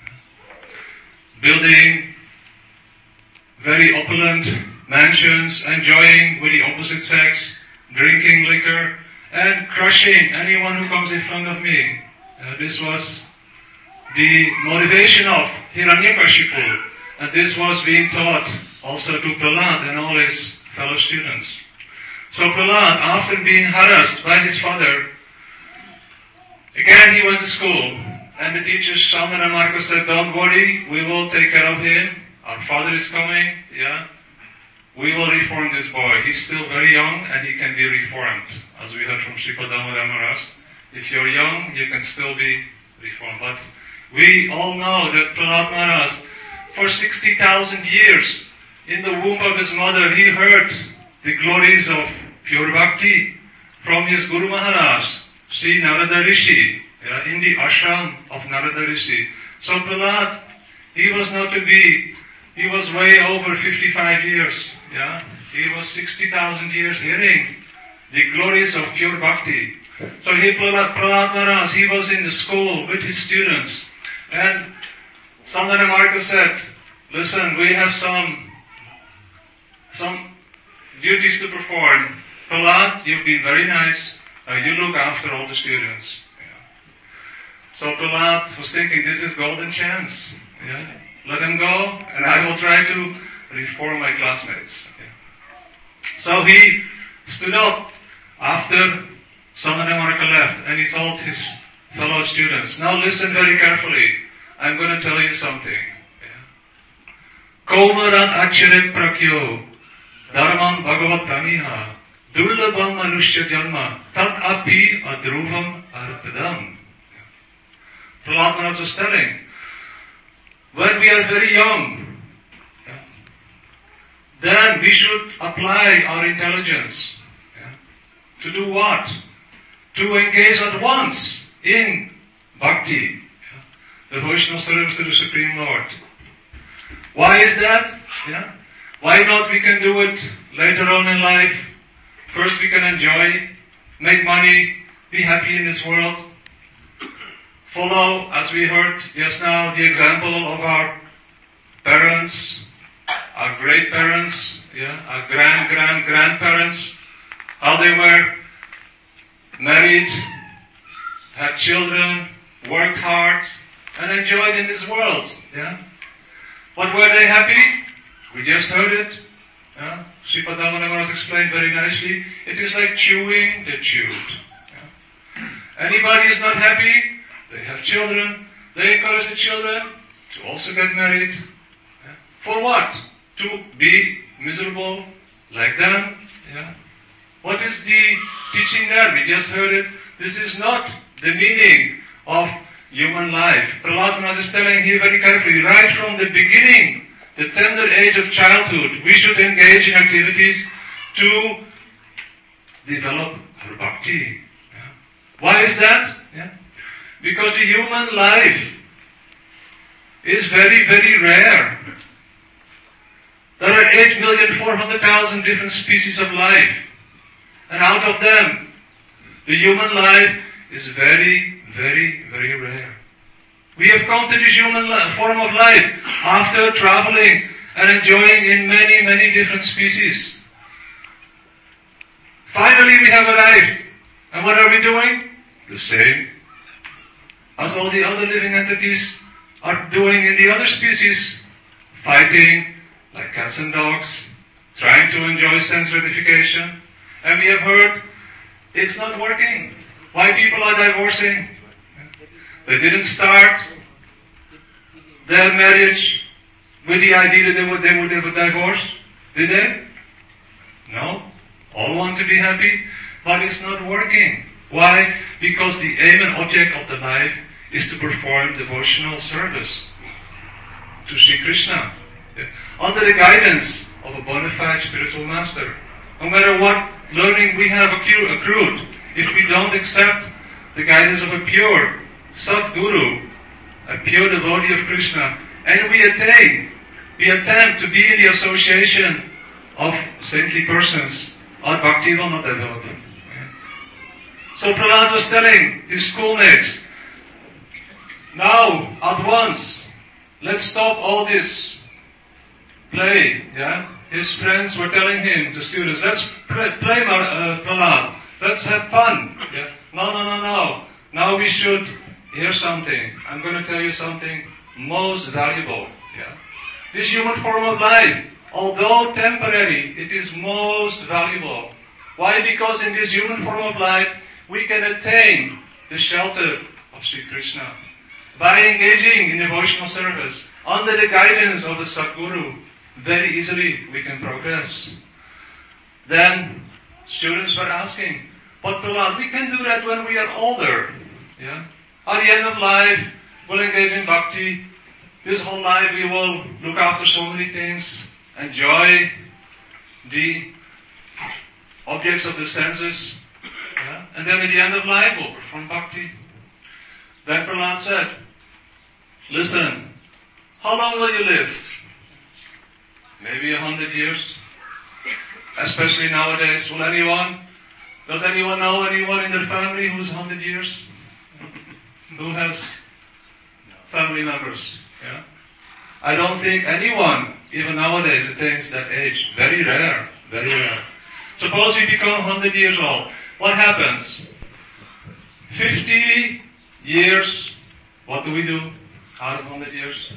Building very opulent mansions, enjoying with the opposite sex, drinking liquor, and crushing anyone who comes in front of me. Uh, this was the motivation of Hiranyakashipu, and this was being taught also to Prahlad and all his fellow students. So Prahlad, after being harassed by his father, again he went to school, and the teacher Sandana Marcus said, don't worry, we will take care of him, our father is coming, yeah. We will reform this boy. He's still very young and he can be reformed. As we heard from Sripad Damodar Maharaj, if you're young, you can still be reformed. But we all know that Prahlad Maharaj, for sixty thousand years, in the womb of his mother, he heard the glories of pure bhakti from his Guru Maharaj, Sri Narada Rishi, yeah, in the ashram of Narada Rishi. So Prahlad, he was not to be, he was way over fifty-five years. Yeah, he was sixty thousand years hearing the glories of pure bhakti. So he, Prahlad Maharaj, he was in the school with his students. And Sandana Marcus said, listen, we have some, some duties to perform. Prahlad, you've been very nice. Uh, you look after all the students. Yeah. So Prahlad was thinking, this is golden chance. Yeah. Let him go, and I will try to reform my classmates. Okay. So he stood up after Sandana Marka left, and he told his fellow students, now listen very carefully. I'm going to tell you something. Kaumarat achyare prakyo dharmam bhagavat tamiha dullabam manushya janma tat api adruvam arpadam. Prahlad Maharaj was telling, when we are very young, yeah, then we should apply our intelligence. Yeah, to do what? To engage at once in bhakti, yeah, the Vaishnava service to the Supreme Lord. Why is that? Yeah? Why not we can do it later on in life? First we can enjoy, make money, be happy in this world. Follow, as we heard just now, the example of our parents, our great parents, yeah, our grand, grand, grandparents, how they were married, had children, worked hard, and enjoyed in this world. Yeah. But were they happy? We just heard it. Yeah. Sripad Damodar Maharaj explained very nicely. It is like chewing the chewed. Yeah. Anybody is not happy? They have children. They encourage the children to also get married. Yeah. For what? To be miserable like them. Yeah. What is the teaching there? We just heard it. This is not the meaning of human life. Prahlad Maharaj is telling here very carefully, right from the beginning, the tender age of childhood, we should engage in activities to develop our bhakti. Yeah. Why is that? Yeah. Because the human life is very, very rare. There are eight million four hundred thousand different species of life. And out of them, the human life is very, very, very rare. We have come to this human form of life after traveling and enjoying in many, many different species. Finally we have arrived. And what are we doing? The same as all the other living entities are doing in the other species. Fighting, like cats and dogs, trying to enjoy sense gratification. And we have heard it's not working. Why people are divorcing? They didn't start their marriage with the idea that they would, they would have a divorce, did they? No. All want to be happy, but it's not working. Why? Because the aim and object of the life is to perform devotional service to Sri Krishna, under the guidance of a bona fide spiritual master. No matter what learning we have accrued, if we don't accept the guidance of a pure Sadguru, a pure devotee of Krishna, and we attain, we attempt to be in the association of saintly persons, our bhakti will not develop. So Prahlad was telling his schoolmates, now, at once, let's stop all this play, yeah? His friends were telling him, the students, let's play, play uh, Prahlad, let's have fun, yeah? No, no, no, no. Now we should hear something. I'm going to tell you something most valuable, yeah? This human form of life, although temporary, it is most valuable. Why? Because in this human form of life, we can attain the shelter of Sri Krishna. By engaging in devotional service, under the guidance of the Sadguru, very easily we can progress. Then, students were asking, but Prahlad, we can do that when we are older. Yeah? At the end of life, we'll engage in bhakti. This whole life we will look after so many things, enjoy the objects of the senses, yeah? And then at the end of life we'll perform bhakti. Then Prahlad said, listen, how long will you live? Maybe a hundred years. Especially nowadays. Will anyone, does anyone know anyone in their family who's a hundred years? Who has family members? Yeah? I don't think anyone, even nowadays, attains that age. Very rare. Very rare. Suppose we become a hundred years old. What happens? Fifty years. What do we do out of a hundred years?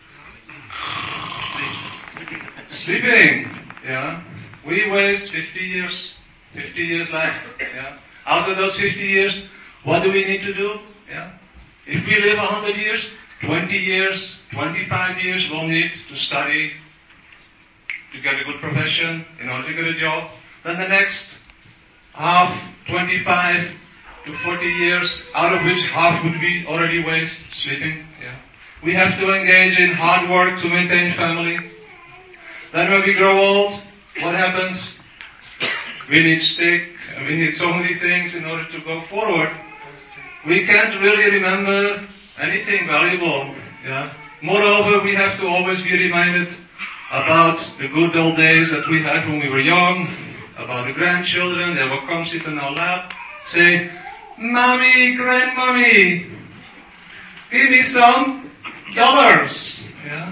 Sleeping. Yeah. We waste fifty years. Fifty years life. Yeah. Out of those fifty years, what do we need to do? Yeah. If we live a hundred years, twenty years, twenty-five years, we'll need to study to get a good profession, in order to get a job. Then the next half, twenty-five to forty years, out of which half would be already waste, sleeping. Yeah. We have to engage in hard work to maintain family. Then when we grow old, what happens? We need stick, and we need so many things in order to go forward. We can't really remember anything valuable. Yeah. Moreover, we have to always be reminded about the good old days that we had when we were young, about the grandchildren. They will come sit in our lap, say, Mommy, Grandmommy, give me some dollars. Yeah.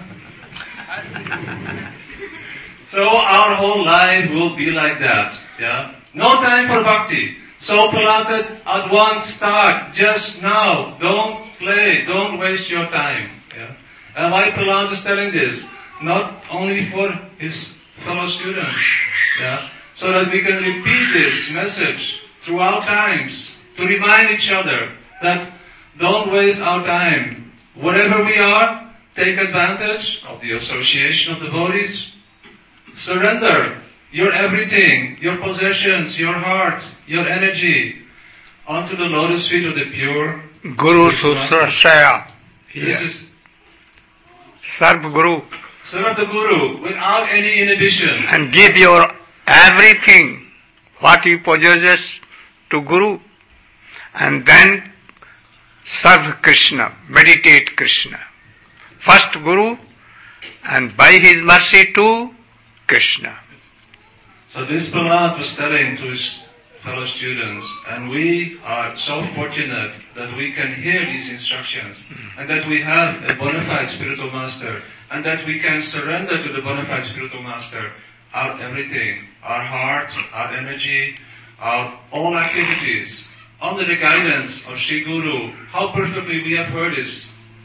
So our whole life will be like that. Yeah. No time for bhakti. So Prahlad said, at once start, just now. Don't play, don't waste your time. Yeah. And why Prahlad is telling this? Not only for his fellow students, yeah, so that we can repeat this message throughout times, to remind each other that don't waste our time. Wherever we are, take advantage of the association of devotees. Surrender your everything, your possessions, your heart, your energy, onto the lotus feet of the pure Guru Susrashaya. This is Serve Guru. serve the Guru without any inhibition. And give your everything, what you possess, to Guru. And then serve Krishna, meditate Krishna. First Guru, and by his mercy to Krishna. So this Prahlad was telling to his fellow students, and we are so fortunate that we can hear these instructions, and that we have a bona fide spiritual master, and that we can surrender to the bona fide spiritual master our everything, our heart, our energy, our all activities, under the guidance of Sri Guru. How perfectly we have heard this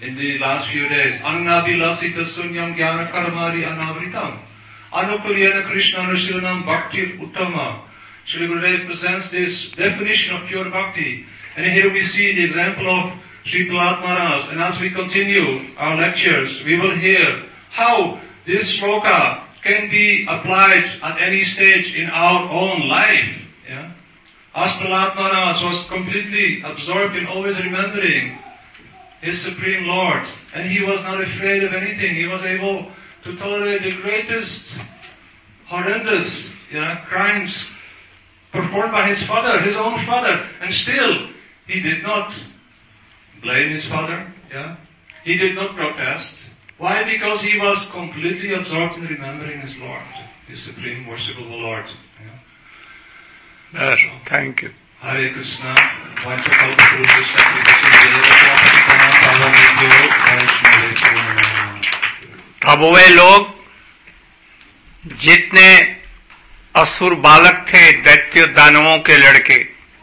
in the last few days. Annabilasita sunyam jnana karmari anavritam. Anukulena Krishna Nushilanam Bhakti Uttama. Shri Gurudev presents this definition of pure bhakti. And here we see the example of Sri Prahlad Maharaj. And as we continue our lectures, we will hear how this shloka can be applied at any stage in our own life. Yeah? As Prahlad Maharaj was completely absorbed in always remembering his Supreme Lord, and he was not afraid of anything. He was able to tolerate the greatest, horrendous yeah, crimes performed by his father, his own father, and still he did not blame his father. Yeah? He did not protest. Why? Because he was completely absorbed in remembering his Lord, his Supreme Worshipable Lord. Yeah? Yes, thank you. Hare Krishna. तब वे लोग जितने असुर बालक थे, दैत्य दानवों के लड़के,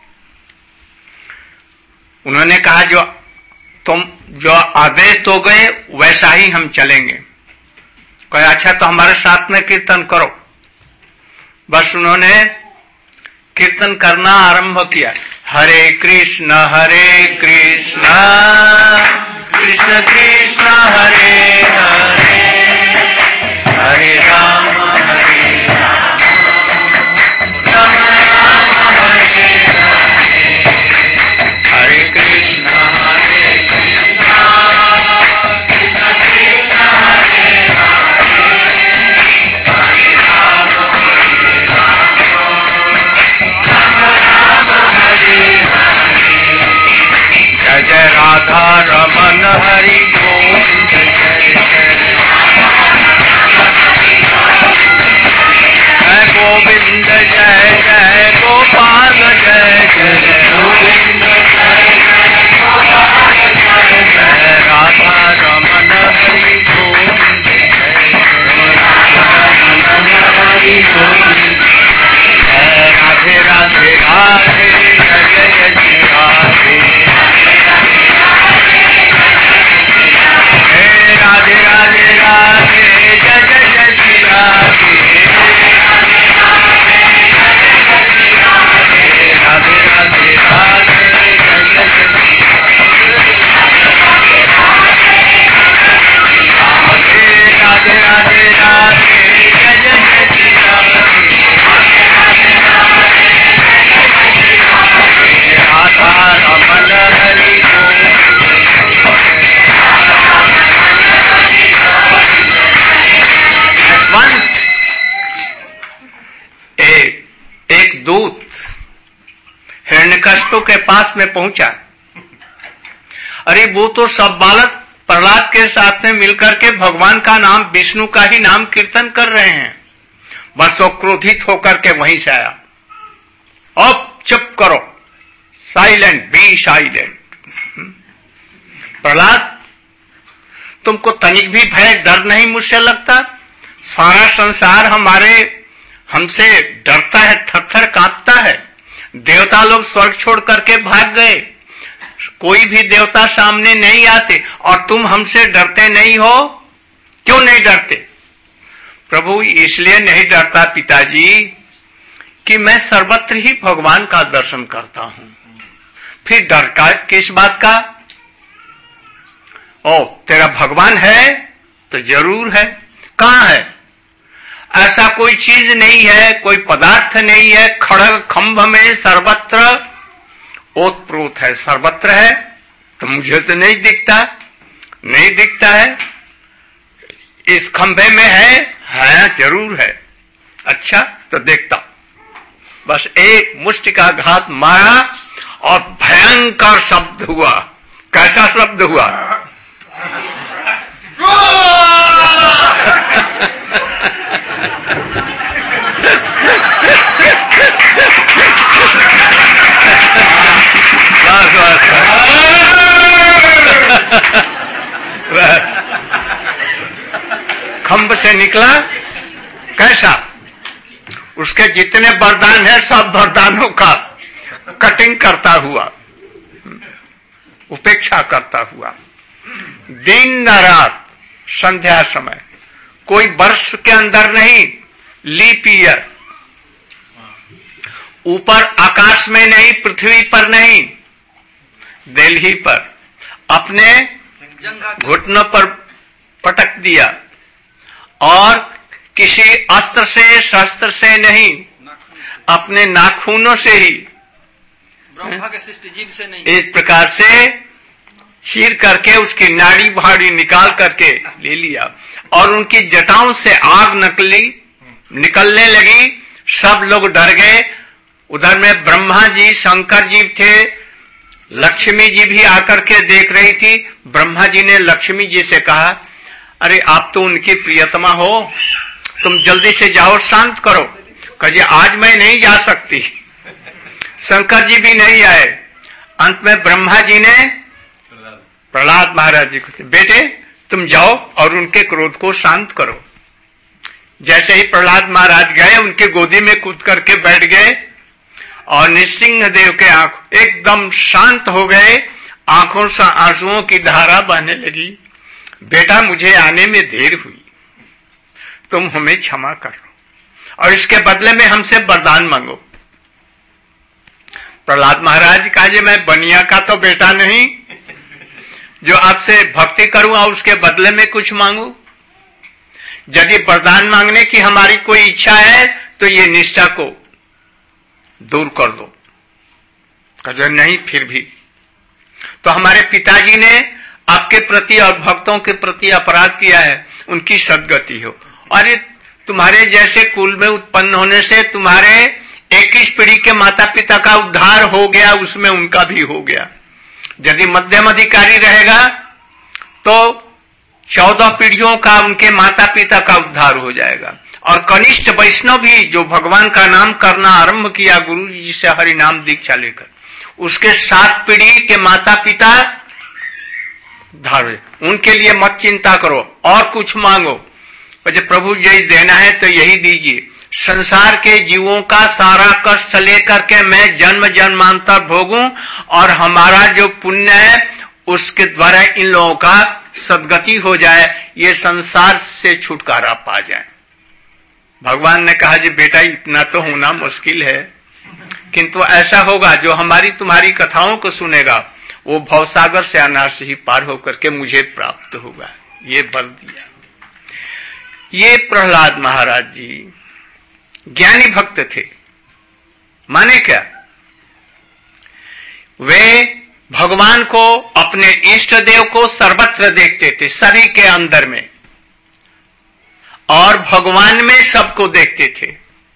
उन्होंने कहा जो तुम जो आदेश दो गए वैसा ही हम चलेंगे। कहे अच्छा तो हमारे साथ में कीर्तन करो। बस उन्होंने कीर्तन करना आरंभ किया। हरे कृष्ण हरे कृष्ण कृष्ण कृष्ण हरे हरे हरे राम हरे राम राम राम हरे हरे हरे कृष्ण हरे कृष्ण कृष्ण कृष्ण हरे हरे हरे राम हरे जय जय राधा रमन हरि गोविंद जय जय गोविंद जय जय गोपाल जय जय गोविंद जय जय गोपाल जय जय राधा रमन हरि गोविंद जय राधा रमन हरि गोविंद जय राधे राधे राधे जय जय जय राधे राधे राधे राधे जय जय जय श्री राधे राधे राधे राधे जय जय जय श्री राधे राधे राधे जय जय जय श्री राधा रमन हरि एक एक दूत हिरण्यकशिपु के पास में पहुंचा। अरे वो तो सब बालक प्रहलाद के साथ में मिलकर के भगवान का नाम, विष्णु का ही नाम कीर्तन कर रहे हैं। बस वो क्रोधित होकर के वहीं से आया। अब चुप करो, साइलेंट, बी साइलेंट। प्रहलाद तुमको तनिक भी भय डर नहीं मुझसे लगता? सारा संसार हमारे हमसे डरता है, थर-थर कांपता है। देवता लोग स्वर्ग छोड़ करके भाग गए, कोई भी देवता सामने नहीं आते, और तुम हमसे डरते नहीं हो। क्यों नहीं डरते? प्रभु इसलिए नहीं डरता पिताजी कि मैं सर्वत्र ही भगवान का दर्शन करता हूं। फिर डर का किस बात का? ओ तेरा भगवान है तो जरूर है। कहां है? ऐसा कोई चीज नहीं है, कोई पदार्थ नहीं है। खड़ग खंभ में सर्वत्र ओतप्रोत है, सर्वत्र है, तो मुझे तो नहीं दिखता, नहीं दिखता है। इस खंभे में है, है जरूर है। अच्छा तो देखता। बस एक मुष्टि का घात मारा और भयंकर शब्द हुआ। कैसा शब्द हुआ? खंभ से निकला। कैसा? उसके जितने वरदान है सब वरदानों का कटिंग करता हुआ, उपेक्षा करता हुआ। दिन न रात, संध्या समय, कोई वर्ष के अंदर नहीं, लीप ईयर, ऊपर आकाश में नहीं, पृथ्वी पर नहीं, दिल्ली पर अपने घुटनों पर पटक दिया, और किसी अस्त्र से शस्त्र से नहीं, अपने नाखूनों से ही, ब्रह्मा के सृष्टि जीव से नहीं, इस प्रकार से चीर करके उसकी नाड़ी भाड़ी निकाल करके ले लिया, और उनकी जटाओं से आग निकली निकलने लगी। सब लोग डर गए। उधर में ब्रह्मा जी, शंकर जी थे, लक्ष्मी जी भी आकर के देख रही थी। ब्रह्मा जी ने लक्ष्मी जी से कहा, अरे आप तो उनकी प्रियतमा हो, तुम जल्दी से जाओ, शांत करो। कहे आज मैं नहीं जा सकती। शंकर जी भी नहीं आए। अंत में ब्रह्मा जी ने प्रहलाद महाराज जी को, बेटे तुम जाओ और उनके क्रोध को शांत करो। जैसे ही प्रहलाद महाराज गए, उनके गोदी में कूद करके बैठ गए, और नृसिंह देव के आंख एकदम शांत हो गए। आंखों से आंसुओं की धारा बहने लगी। बेटा मुझे आने में देर हुई, तुम हमें क्षमा करो, और इसके बदले में हमसे वरदान मांगो। प्रहलाद महाराज कहा, जी मैं बनिया का तो बेटा नहीं जो आपसे भक्ति करूं और उसके बदले में कुछ मांगू। यदि वरदान मांगने की हमारी कोई इच्छा है तो ये निष्ठा को दूर कर दो। कहे नहीं, फिर भी तो हमारे पिताजी ने आपके प्रति और भक्तों के प्रति अपराध किया है, उनकी सद्गति हो। और ये तुम्हारे जैसे कुल में उत्पन्न होने से तुम्हारे इक्कीस पीढ़ी के माता पिता का उद्धार हो गया, उसमें उनका भी हो गया। यदि मध्यम अधिकारी रहेगा तो चौदह पीढ़ियों का उनके माता पिता का उद्धार हो जाएगा। और कनिष्ठ वैष्णव भी जो भगवान का नाम करना आरंभ किया गुरु जी से हरि नाम दीक्षा लेकर, उसके सात पीढ़ी के माता पिता धारे। उनके लिए मत चिंता करो और कुछ मांगो। जब प्रभु यही देना है तो यही दीजिए। संसार के जीवों का सारा कष्ट लेकर के मैं जन्म जन्मांतर भोगूं, और हमारा जो पुण्य है उसके द्वारा इन लोगों का सद्गति हो जाए, ये संसार से छुटकारा पा जाए। भगवान ने कहा, जी बेटा इतना तो होना मुश्किल है, किंतु ऐसा होगा जो हमारी तुम्हारी कथाओं को सुनेगा वो भवसागर से अनायास ही पार होकर के मुझे प्राप्त होगा। ये बल दिया। ये प्रहलाद महाराज जी ज्ञानी भक्त थे। माने क्या, वे भगवान को, अपने इष्ट देव को सर्वत्र देखते थे, सभी के अंदर में, और भगवान में सबको देखते थे।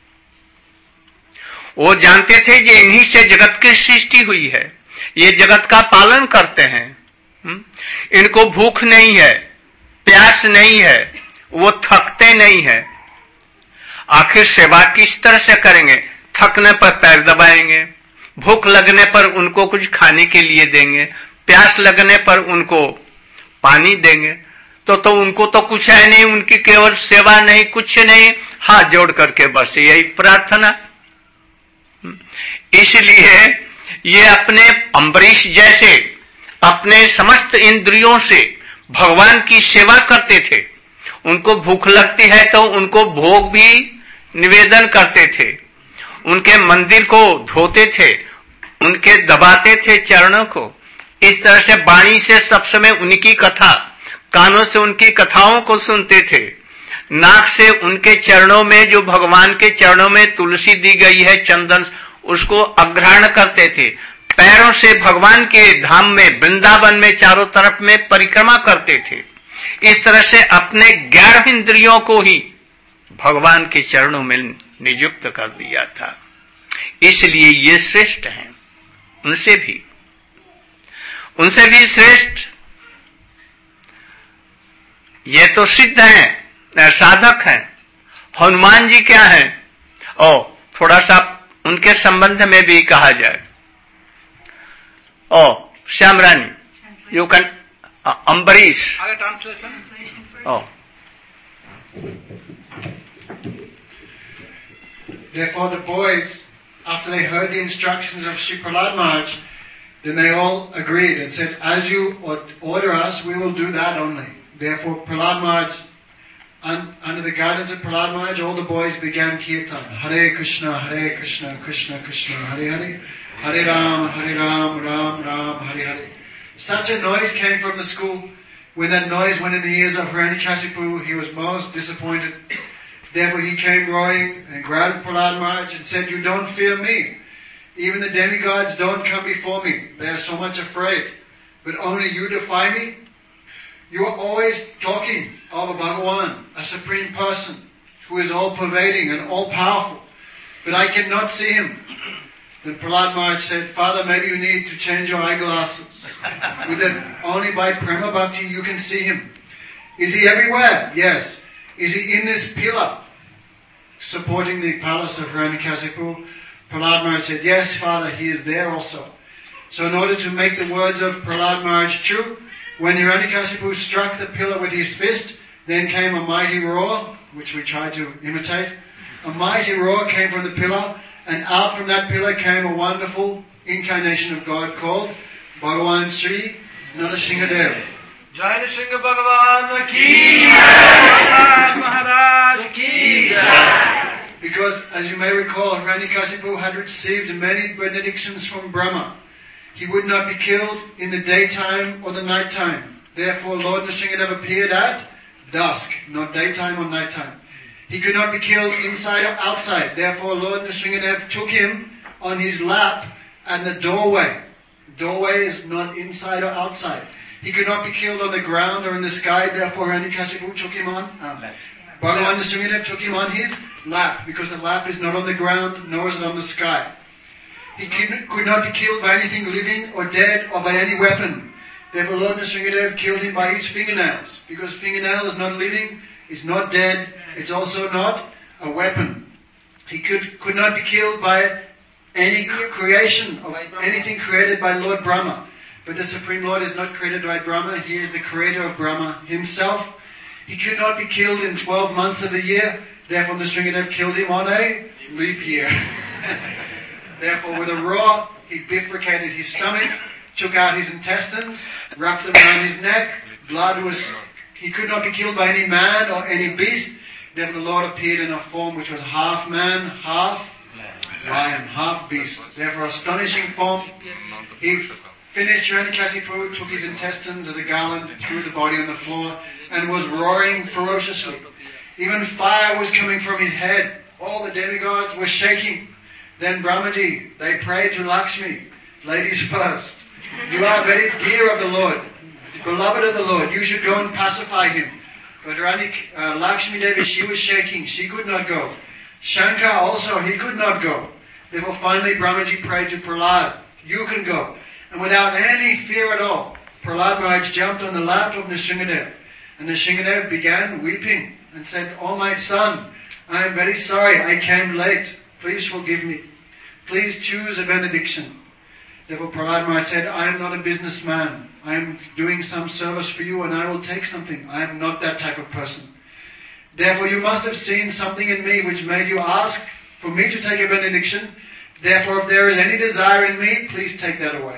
वो जानते थे कि इन्हीं से जगत की सृष्टि हुई है, ये जगत का पालन करते हैं। इनको भूख नहीं है, प्यास नहीं है, वो थकते नहीं है। आखिर सेवा किस तरह से करेंगे? थकने पर पैर दबाएंगे, भूख लगने पर उनको कुछ खाने के लिए देंगे, प्यास लगने पर उनको पानी देंगे। तो तो उनको तो कुछ है नहीं, उनकी केवल सेवा नहीं, कुछ नहीं, हाथ जोड़ करके बस यही प्रार्थना। इसलिए ये अपने अम्बरीश जैसे अपने समस्त इंद्रियों से भगवान की सेवा करते थे। उनको भूख लगती है तो उनको भोग भी निवेदन करते थे, उनके मंदिर को धोते थे, उनके दबाते थे चरणों को। इस तरह से वाणी से सब समय उनकी कथा, कानों से उनकी कथाओं को सुनते थे, नाक से उनके चरणों में, जो भगवान के चरणों में तुलसी दी गई है चंदन, उसको अग्रहण करते थे, पैरों से भगवान के धाम में, वृंदावन में चारों तरफ में परिक्रमा करते थे। इस तरह से अपने ग्यारह इंद्रियों को ही भगवान के चरणों में नियुक्त कर दिया था। इसलिए ये श्रेष्ठ हैं, उनसे भी उनसे भी श्रेष्ठ ये तो सिद्ध हैं, साधक हैं। हनुमान जी क्या हैं? ओ थोड़ा सा उनके संबंध में भी कहा जाए। Oh Shyam Rani, you can, Ambareesh, आगे translation. Oh Therefore the boys, after they heard the instructions of Shri Prahlad Maharaj, Then they all agreed and said, as you order us, we will do that only. Therefore, Prahlad Maharaj, un, under the guidance of Prahlad Maharaj, all the boys began kirtan. Hare Krishna, Hare Krishna, Krishna Krishna, Hare Hare. Hare Ram, Hare Ram, Ram Ram, Hare Hare. Such a noise came from the school. When that noise went in the ears of Hiranyakasipu, he was most disappointed. Therefore he came roaring and grabbed Prahlad Maharaj and said, you don't fear me. Even the demigods don't come before me. They are so much afraid. But only you defy me? You are always talking of a Bhagavan, a supreme person, who is all-pervading and all-powerful. But I cannot see him. Then Prahlad Maharaj said, Father, maybe you need to change your eyeglasses. With that, only by Prema Bhakti you can see him. Is he everywhere? Yes. Is he in this pillar supporting the palace of Hiranyakasipu? Prahlad Maharaj said, yes, Father, he is there also. So in order to make the words of Prahlad Maharaj true, when Hiranyakasipu struck the pillar with his fist, then came a mighty roar, which we tried to imitate. A mighty roar came from the pillar, and out from that pillar came a wonderful incarnation of God called Bhagavan Sri Narasimhadev. Jai Nrsimha Bhagavan ki Jai, Maharaj ki Jai. Because, as you may recall, Hiranyakasipu had received many benedictions from Brahma. He would not be killed in the daytime or the nighttime. Therefore, Lord Nrsimhadev appeared at dusk, not daytime or nighttime. He could not be killed inside or outside. Therefore, Lord Nrsimhadev took him on his lap at the doorway. Doorway is not inside or outside. He could not be killed on the ground or in the sky. Therefore, Hiranyakasipu took him on. Uh, Bhagavan Nrsimhadev took him on his lap, because the lap is not on the ground, nor is it on the sky. He could not be killed by anything living or dead or by any weapon. Therefore, Lord Nrsimhadev killed him by his fingernails, because fingernail is not living, it's not dead, it's also not a weapon. He could, could not be killed by any creation of anything created by Lord Brahma. But the Supreme Lord is not created by Brahma, he is the creator of Brahma himself. He could not be killed in twelve months of the year, therefore Nrsimhadev killed him on a leap year. Therefore, with a roar, he bifurcated his stomach, took out his intestines, wrapped them around his neck. Blood was, he could not be killed by any man or any beast. Therefore, the Lord appeared in a form which was half man, half lion, half beast. Therefore, astonishing form. He finished Hiranyakasipu, took his intestines as a garland, threw the body on the floor, and was roaring ferociously. Even fire was coming from his head. All the demigods were shaking. Then Brahmaji, they prayed to Lakshmi, ladies first. You are very dear of the Lord, beloved of the Lord. You should go and pacify him. But Rani, uh, Lakshmi Devi, she was shaking. She could not go. Shankar also, he could not go. Therefore finally Brahmaji prayed to Prahlad, you can go. And without any fear at all, Prahlad Maharaj jumped on the lap of Nrsimhadev. And Nrsimhadev began weeping and said, oh my son, I am very sorry I came late. Please forgive me. Please choose a benediction. Therefore Prahlad Maharaj said, I am not a businessman. I am doing some service for you and I will take something. I am not that type of person. Therefore you must have seen something in me which made you ask for me to take a benediction. Therefore if there is any desire in me, please take that away.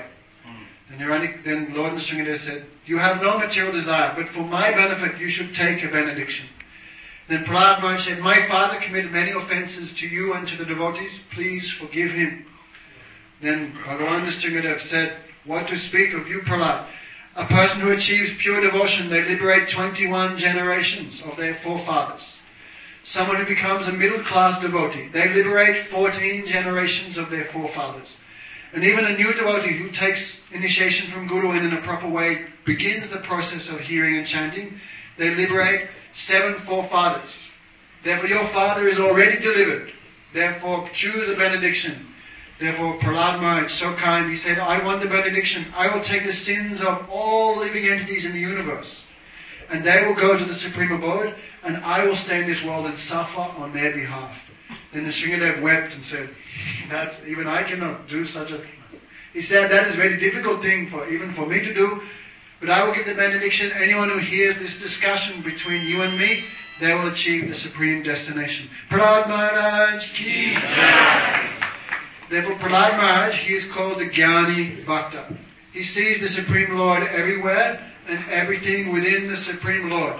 Mm. Then Lord Nrsimhadev said, you have no material desire, but for my benefit you should take a benediction. Then Prahlad Maharaj said, my father committed many offences to you and to the devotees. Please forgive him. Then Bhagavan Nrsimhadev said, what to speak of you, Prahlad? A person who achieves pure devotion, they liberate twenty-one generations of their forefathers. Someone who becomes a middle-class devotee, they liberate fourteen generations of their forefathers. And even a new devotee who takes initiation from Guru and in a proper way begins the process of hearing and chanting, they liberate seven forefathers. Therefore your father is already delivered. Therefore choose a benediction. Therefore Prahlad Maharaj, so kind, he said, I want the benediction. I will take the sins of all living entities in the universe. And they will go to the Supreme Abode, and I will stay in this world and suffer on their behalf. Then Nrsimhadev wept and said, that's, even I cannot do such a thing. He said, that is a very difficult thing for even for me to do. But I will give the benediction. Anyone who hears this discussion between you and me, they will achieve the supreme destination. Prahlad Maharaj ki Jai. Therefore, Prahlad Maharaj, he is called the Jnani Bhakta. He sees the Supreme Lord everywhere and everything within the Supreme Lord.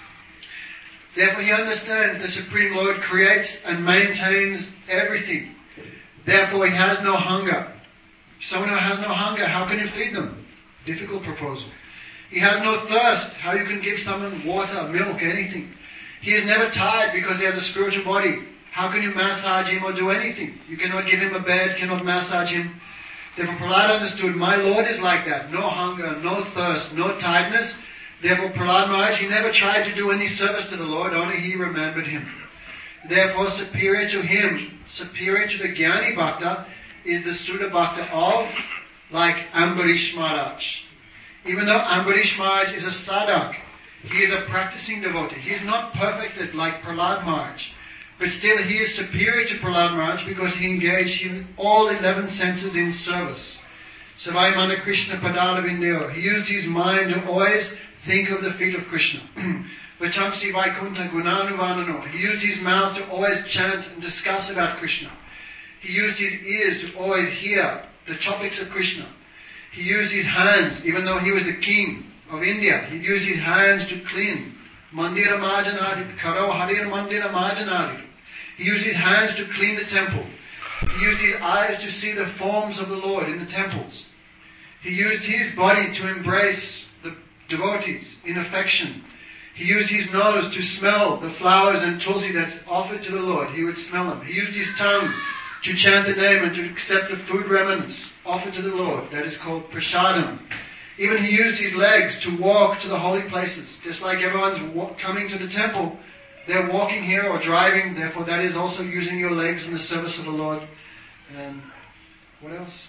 Therefore, he understands the Supreme Lord creates and maintains everything. Therefore, he has no hunger. Someone who has no hunger, how can you feed them? Difficult proposal. He has no thirst. How you can give someone water, milk, anything? He is never tired because he has a spiritual body. How can you massage him or do anything? You cannot give him a bed, cannot massage him. Therefore, Prahlad understood, my Lord is like that. No hunger, no thirst, no tiredness. Therefore, Prahlad Maharaj, he never tried to do any service to the Lord, only he remembered him. Therefore, superior to him, superior to the Jnani Bhakta, is the Sudha Bhakta of, like Ambarish Maharaj. Even though Ambarish Maharaj is a sadhak, he is a practicing devotee. He is not perfected like Prahlad Maharaj. But still he is superior to Prahlad Maharaj because he engaged in all eleven senses in service. Savai Mana Krishna Padala Vindeo. He used his mind to always think of the feet of Krishna. Vachamsi Vaikunta Gunanuvanano. He used his mouth to always chant and discuss about Krishna. He used his ears to always hear the topics of Krishna. He used his hands, even though he was the king of India, he used his hands to clean. Mandira Majanadi, Karo Harir Mandira Majanadi. He used his hands to clean the temple. He used his eyes to see the forms of the Lord in the temples. He used his body to embrace the devotees in affection. He used his nose to smell the flowers and tulsi that's offered to the Lord. He would smell them. He used his tongue to chant the name and to accept the food remnants offered to the Lord. That is called prasadam. Even he used his legs to walk to the holy places. Just like everyone's wa- coming to the temple, they're walking here or driving. Therefore, that is also using your legs in the service of the Lord. And what else?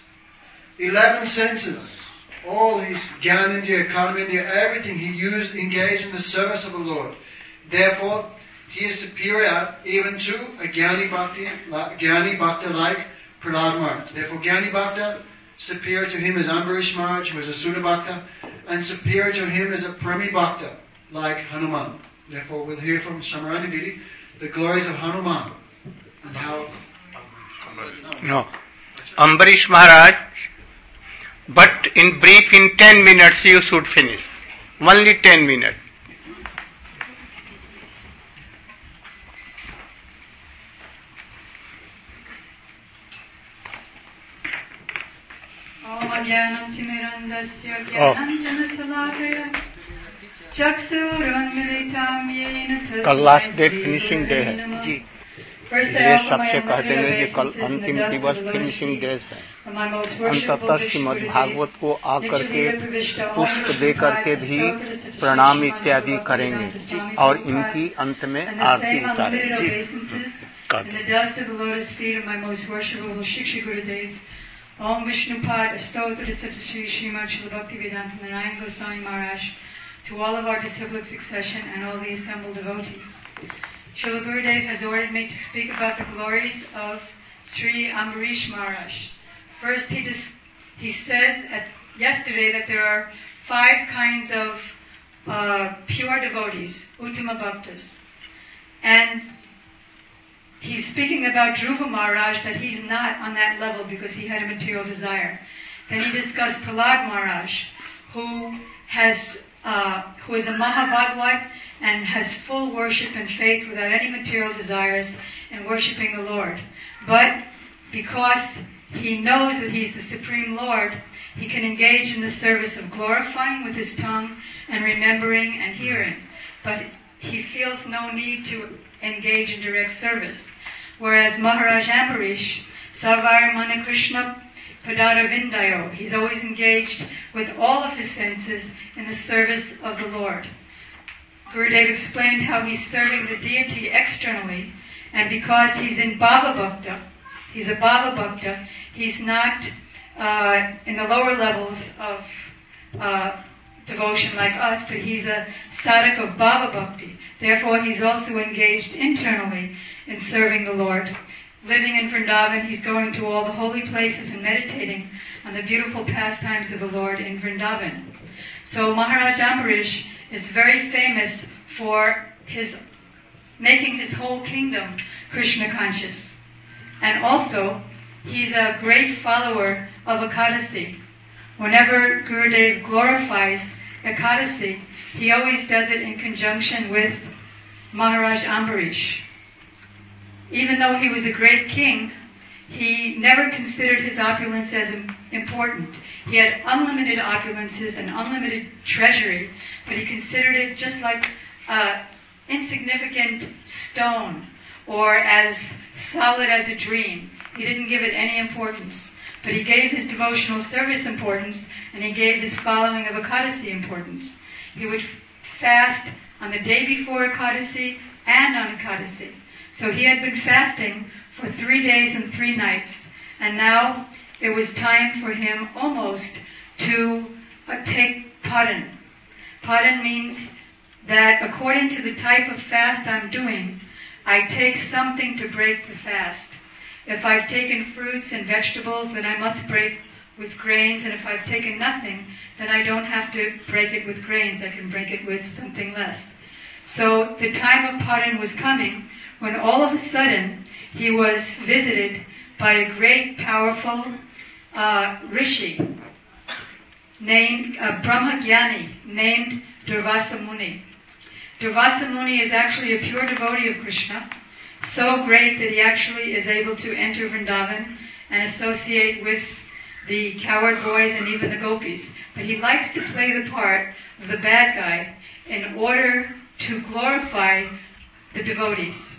Eleven senses. All his Gyanindriya, Karmendriya, everything he used, engaged in the service of the Lord. Therefore, he is superior even to a Jnani Bhakti, Jnani Bhakta like Prahlad Maharaj. Therefore, Jnani Bhakta, superior to him is Ambarish Maharaj, who is a Sudha Bhakta, and superior to him is a Premi Bhakta, like Hanuman. Therefore, we'll hear from Shamarani Didi the glories of Hanuman and how. No, Ambarish Maharaj, but in brief, in ten minutes you should finish. Only ten minutes. Jnanam Timirandasya Jnanam Janasalakaya Chaksuranmilitam Yena. कल last date finishing day है जी, ये सबसे कहते हैं कि कल अंतिम दिवस फिनिशिंग डे है। अंततः श्रीमद् भागवत को आकर के पुष्प दे करके भी प्रणाम इत्यादि करेंगे और इनकी अंत में आरती उतारेंगे। Om Vishnupad Astotra Satsri Srimad Srila Bhaktivedanta Narayan Goswami Maharaj, to all of our disciplic succession and all the assembled devotees. Srila Gurudev has ordered me to speak about the glories of Sri Ambarish Maharaj. First, he dis- he says at yesterday that there are five kinds of uh, pure devotees, Uttama Bhaktas. And he's speaking about Dhruva Maharaj, that he's not on that level because he had a material desire. Then he discussed Prahlad Maharaj, who has uh, who is a Mahabhagwat and has full worship and faith without any material desires in worshiping the Lord. But because he knows that he's the Supreme Lord, he can engage in the service of glorifying with his tongue and remembering and hearing. But he feels no need to engage in direct service. Whereas Maharaj Ambarish, Sarvar Mana Krishna Padara Vindayo, he's always engaged with all of his senses in the service of the Lord. Gurudev explained how he's serving the deity externally, and because he's in Bhava Bhakta, he's a Bhava Bhakta, he's not uh, in the lower levels of uh, devotion like us, but he's a sadhak of Bhava Bhakti. Therefore, he's also engaged internally in serving the Lord. Living in Vrindavan, he's going to all the holy places and meditating on the beautiful pastimes of the Lord in Vrindavan. So Maharaj Ambarish is very famous for his making his whole kingdom Krishna conscious. And also, he's a great follower of Ekadasi. Whenever Gurudev glorifies Ekadasi, he always does it in conjunction with Maharaj Ambarish. Even though he was a great king, he never considered his opulence as important. He had unlimited opulences and unlimited treasury, but he considered it just like an insignificant stone or as solid as a dream. He didn't give it any importance. But he gave his devotional service importance, and he gave his following of Ekadasi importance. He would fast on the day before Ekadasi and on Ekadasi. So he had been fasting for three days and three nights, and now it was time for him almost to uh, take Padan. Padan means that according to the type of fast I'm doing, I take something to break the fast. If I've taken fruits and vegetables, then I must break with grains, and if I've taken nothing, then I don't have to break it with grains. I can break it with something less. So the time of Padan was coming when all of a sudden he was visited by a great, powerful uh, rishi named uh, Brahmagyani, named Durvasa Muni. Durvasa Muni is actually a pure devotee of Krishna, so great that he actually is able to enter Vrindavan and associate with the coward boys and even the gopis. But he likes to play the part of the bad guy in order to glorify the devotees.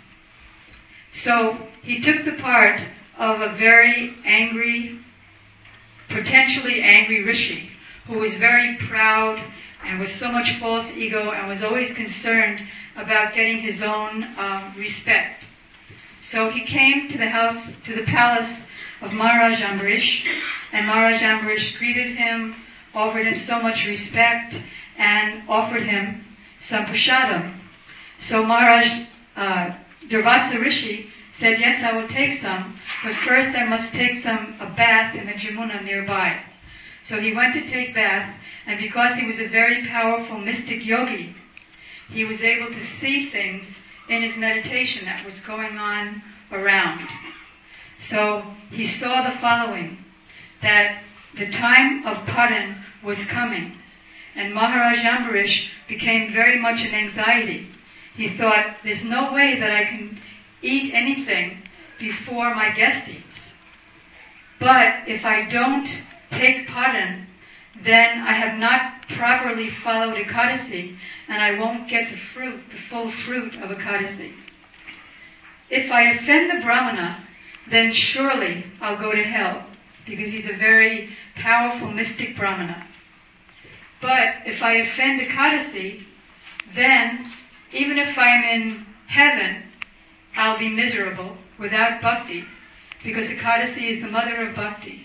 So he took the part of a very angry, potentially angry rishi, who was very proud and with so much false ego and was always concerned about getting his own um, respect. So he came to the house, to the palace of Maharaj Ambarish, and Maharaj Ambarish greeted him, offered him so much respect, and offered him some prasadam. So Maharaj uh, Durvasa Rishi said, yes, I will take some, but first I must take some a bath in the Jamuna nearby. So he went to take bath, and because he was a very powerful mystic yogi, he was able to see things in his meditation that was going on around. So he saw the following, that the time of Padan was coming, and Maharaj Ambarish became very much in anxiety. He thought, there's no way that I can eat anything before my guest eats. But if I don't take Padan, then I have not properly followed Ekadasi, and I won't get the fruit, the full fruit of Ekadasi. If I offend the Brahmana, then surely I'll go to hell, because he's a very powerful mystic Brahmana. But if I offend Ekadasi, then even if I'm in heaven, I'll be miserable without bhakti, because Ekadasi is the mother of bhakti.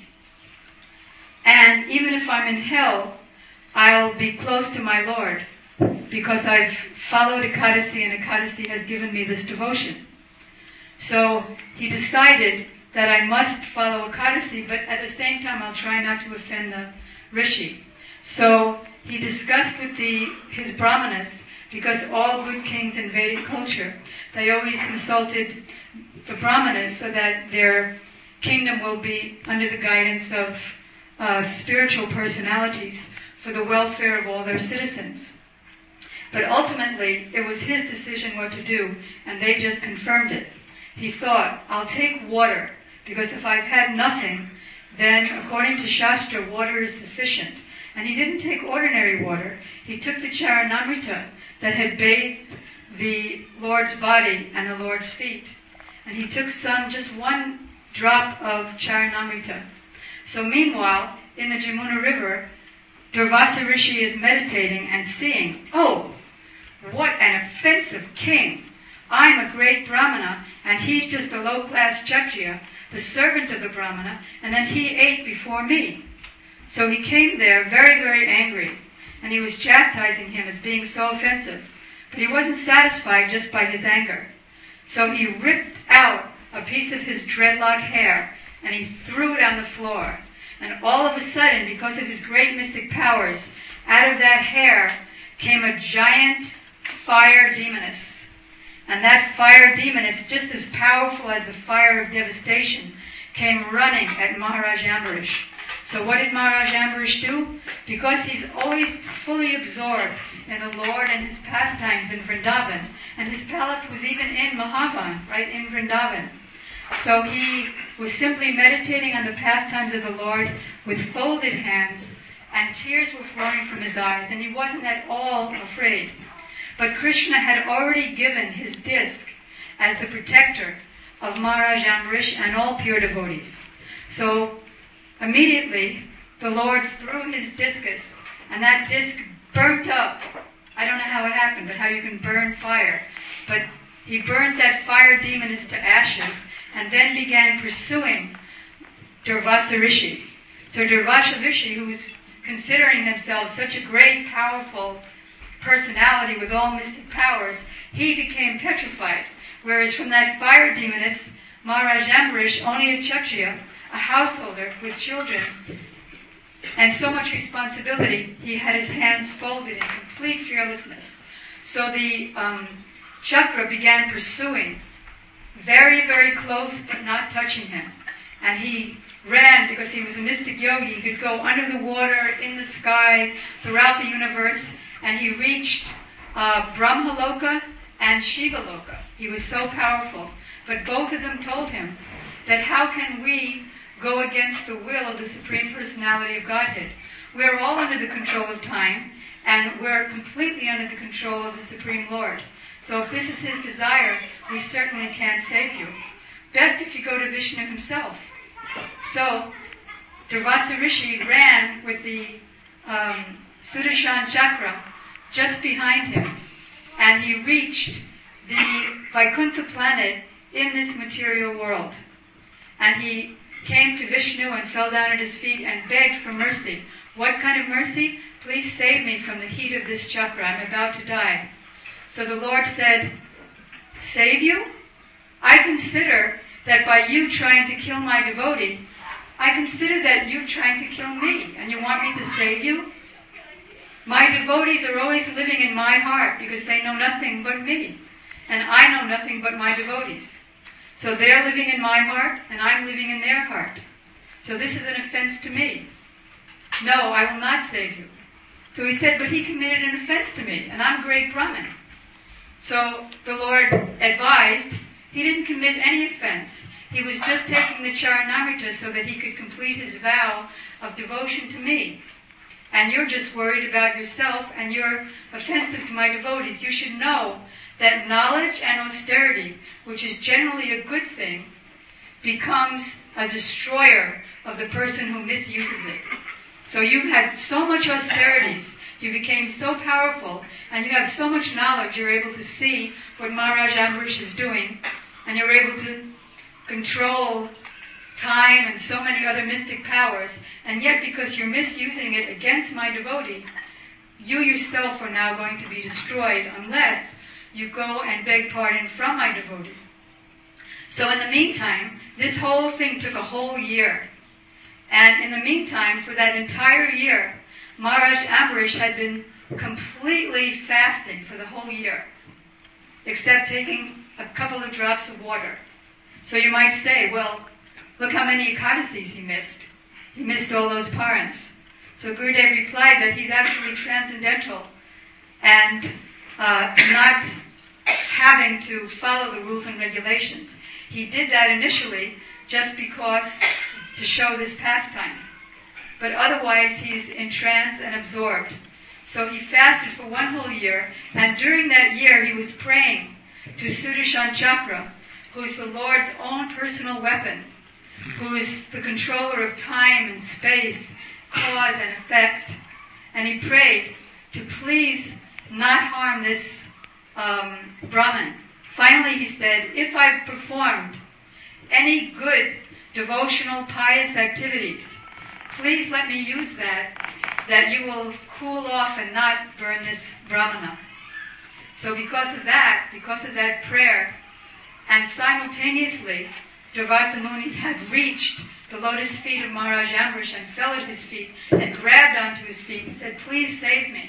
And even if I'm in hell, I'll be close to my Lord, because I've followed Ekadasi, and Ekadasi has given me this devotion. So he decided that I must follow Ekadasi, but at the same time I'll try not to offend the rishi. So he discussed with the his brahmanas, because all good kings in Vedic culture, they always consulted the brahmanas so that their kingdom will be under the guidance of uh, spiritual personalities for the welfare of all their citizens. But ultimately, it was his decision what to do, and they just confirmed it. He thought, I'll take water, because if I've had nothing, then according to Shastra, water is sufficient. And he didn't take ordinary water. He took the Charanamrita that had bathed the Lord's body and the Lord's feet. And he took some, just one drop of Charanamrita. So meanwhile, in the Jamuna River, Durvasa Rishi is meditating and seeing, oh, what an offensive king. I'm a great Brahmana, and he's just a low-class Kshatriya, the servant of the Brahmana, and then he ate before me. So he came there very, very angry, and he was chastising him as being so offensive. But he wasn't satisfied just by his anger. So he ripped out a piece of his dreadlock hair, and he threw it on the floor. And all of a sudden, because of his great mystic powers, out of that hair came a giant fire demoness. And that fire demoness, just as powerful as the fire of devastation, came running at Maharaj Ambarish. So what did Maharaj Ambarish do? Because he's always fully absorbed in the Lord and his pastimes in Vrindavan, and his palace was even in Mahavan, right, in Vrindavan. So he was simply meditating on the pastimes of the Lord with folded hands, and tears were flowing from his eyes, and he wasn't at all afraid. But Krishna had already given his disc as the protector of Maharaj Ambarish and all pure devotees. So immediately the Lord threw his discus, and that disc burnt up. I don't know how it happened, but how you can burn fire. But he burned that fire demoness to ashes, and then began pursuing Durvasa Rishi. So Durvasa Rishi, who was considering himself such a great, powerful personality with all mystic powers, he became petrified. Whereas from that fire demoness, Maharaj Ambarish, only a Kshatriya, a householder with children, and so much responsibility, he had his hands folded in complete fearlessness. So the um, chakra began pursuing, very, very close, but not touching him. And he ran because he was a mystic yogi. He could go under the water, in the sky, throughout the universe, and he reached uh, Brahmaloka and Shivaloka. He was so powerful. But both of them told him that how can we go against the will of the Supreme Personality of Godhead? We're all under the control of time, and we're completely under the control of the Supreme Lord. So if this is his desire, we certainly can't save you. Best if you go to Vishnu himself. So Durvasa Rishi ran with the um, Sudarshan Chakra just behind him, and he reached the Vaikuntha planet in this material world. And he came to Vishnu and fell down at his feet and begged for mercy. What kind of mercy? Please save me from the heat of this chakra. I'm about to die. So the Lord said, save you? I consider that by you trying to kill my devotee, I consider that you trying to kill me, and you want me to save you? My devotees are always living in my heart because they know nothing but me, and I know nothing but my devotees. So they're living in my heart, and I'm living in their heart. So this is an offense to me. No, I will not save you. So he said, but he committed an offense to me, and I'm great Brahmin. So the Lord advised, he didn't commit any offense. He was just taking the Charanamrita so that he could complete his vow of devotion to me. And you're just worried about yourself, and you're offensive to my devotees. You should know that knowledge and austerity, which is generally a good thing, becomes a destroyer of the person who misuses it. So you've had so much austerities, you became so powerful, and you have so much knowledge, you're able to see what Maharaj Ambarish is doing, and you're able to control time and so many other mystic powers, and yet because you're misusing it against my devotee, you yourself are now going to be destroyed unless you go and beg pardon from my devotee. So in the meantime, this whole thing took a whole year. And in the meantime, for that entire year, Maharaj Ambarish had been completely fasting for the whole year, except taking a couple of drops of water. So you might say, well, look how many Ekadasis he missed. He missed all those parents. So Gurudev replied that he's actually transcendental and uh, not having to follow the rules and regulations. He did that initially just because to show this pastime. But otherwise he's in trance and absorbed. So he fasted for one whole year, and during that year he was praying to Sudarshan Chakra, who's the Lord's own personal weapon, who's the controller of time and space, cause and effect. And he prayed to please not harm this um, Brahman. Finally he said, if I've performed any good devotional, pious activities, please let me use that, that you will cool off and not burn this Brahmana. So because of that, because of that prayer, and simultaneously, Durvasa Muni had reached the lotus feet of Maharaj Ambarish and fell at his feet and grabbed onto his feet and said, please save me.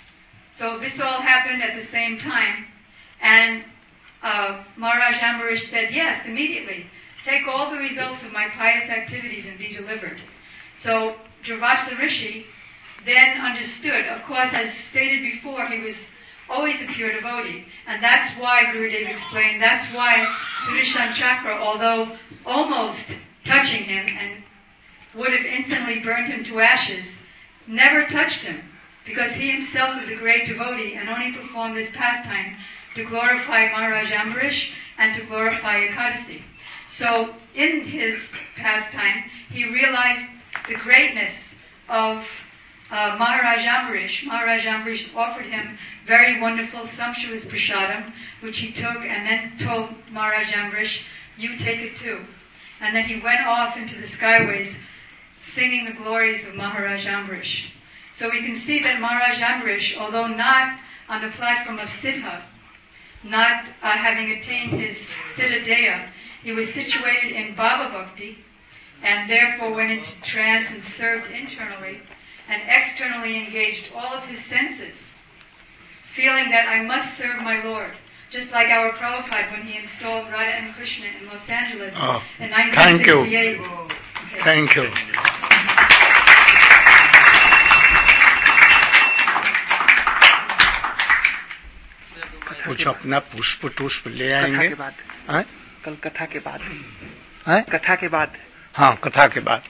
So this all happened at the same time, and uh, Maharaj Ambarish said yes immediately. take all the results of my pious activities and be delivered. So Durvasa Rishi then understood. Of course, as stated before, he was always a pure devotee. And that's why Gurudev explained, that's why Sudarshan Chakra, although almost touching him and would have instantly burned him to ashes, never touched him, because he himself was a great devotee and only performed this pastime to glorify Maharaj Ambarish and to glorify Ekadasi. So in his pastime, he realized the greatness of uh, Maharaj Ambarish. Maharaj Ambarish offered him very wonderful, sumptuous prasadam, which he took and then told Maharaj Ambarish, you take it too. And then he went off into the skyways singing the glories of Maharaj Ambarish. So we can see that Maharaj Ambarish, although not on the platform of Siddha, not uh, having attained his Siddhadeya, he was situated in Bhava Bhakti, and therefore went into trance and served internally, and externally engaged all of his senses, feeling that I must serve my Lord. Just like our Prabhupada when he installed Radha and Krishna in Los Angeles oh, in nineteen sixty-eight. Thank you. Okay. Thank you. कुछ अपना पुष्प टुष्प ले आएंगे कल कथा के बाद है? कथा के बाद हाँ कथा के बाद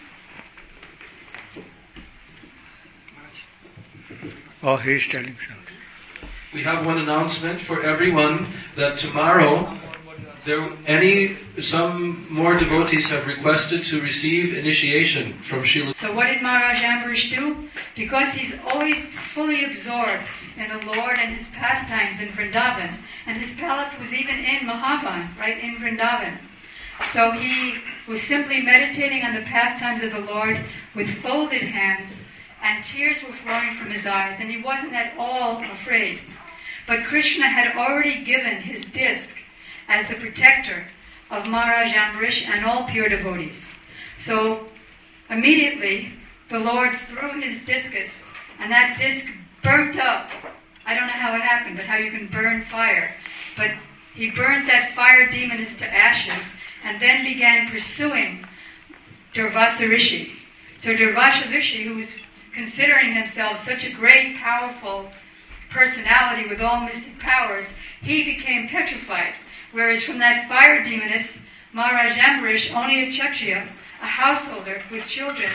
Oh, he is telling something. We have one announcement for everyone that tomorrow there any some more devotees have requested to receive initiation from Srila. So what did Maharaj Ambarish do? Because he's always fully absorbed in the Lord and his pastimes in Vrindavan, and his palace was even in Mahavan, right in Vrindavan. So he was simply meditating on the pastimes of the Lord with folded hands, and tears were flowing from his eyes, and he wasn't at all afraid. But Krishna had already given his disc as the protector of Maharaj Ambarish and all pure devotees. So immediately the Lord threw his discus, and that disc burnt up. I don't know how it happened, but how you can burn fire. But he burnt that fire demoness to ashes, and then began pursuing Durvasa Rishi. So Durvasa Rishi, who was considering himself such a great, powerful personality with all mystic powers, he became petrified. Whereas from that fire demoness, Maharaj Ambarish, only a Kshatriya, a householder with children,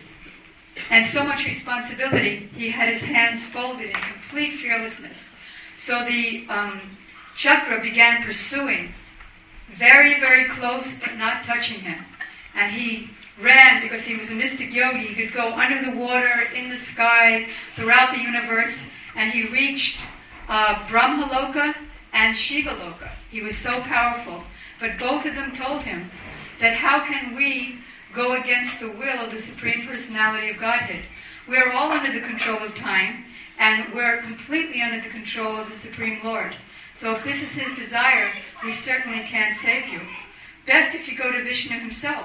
and so much responsibility, he had his hands folded in complete fearlessness. So the um, chakra began pursuing, very, very close, but not touching him. And he ran, because he was a mystic yogi, he could go under the water, in the sky, throughout the universe, and he reached uh, Brahmaloka and Shivaloka. He was so powerful. But both of them told him that how can we go against the will of the Supreme Personality of Godhead? We're all under the control of time, and we're completely under the control of the Supreme Lord. So if this is his desire, we certainly can't save you. Best if you go to Vishnu himself.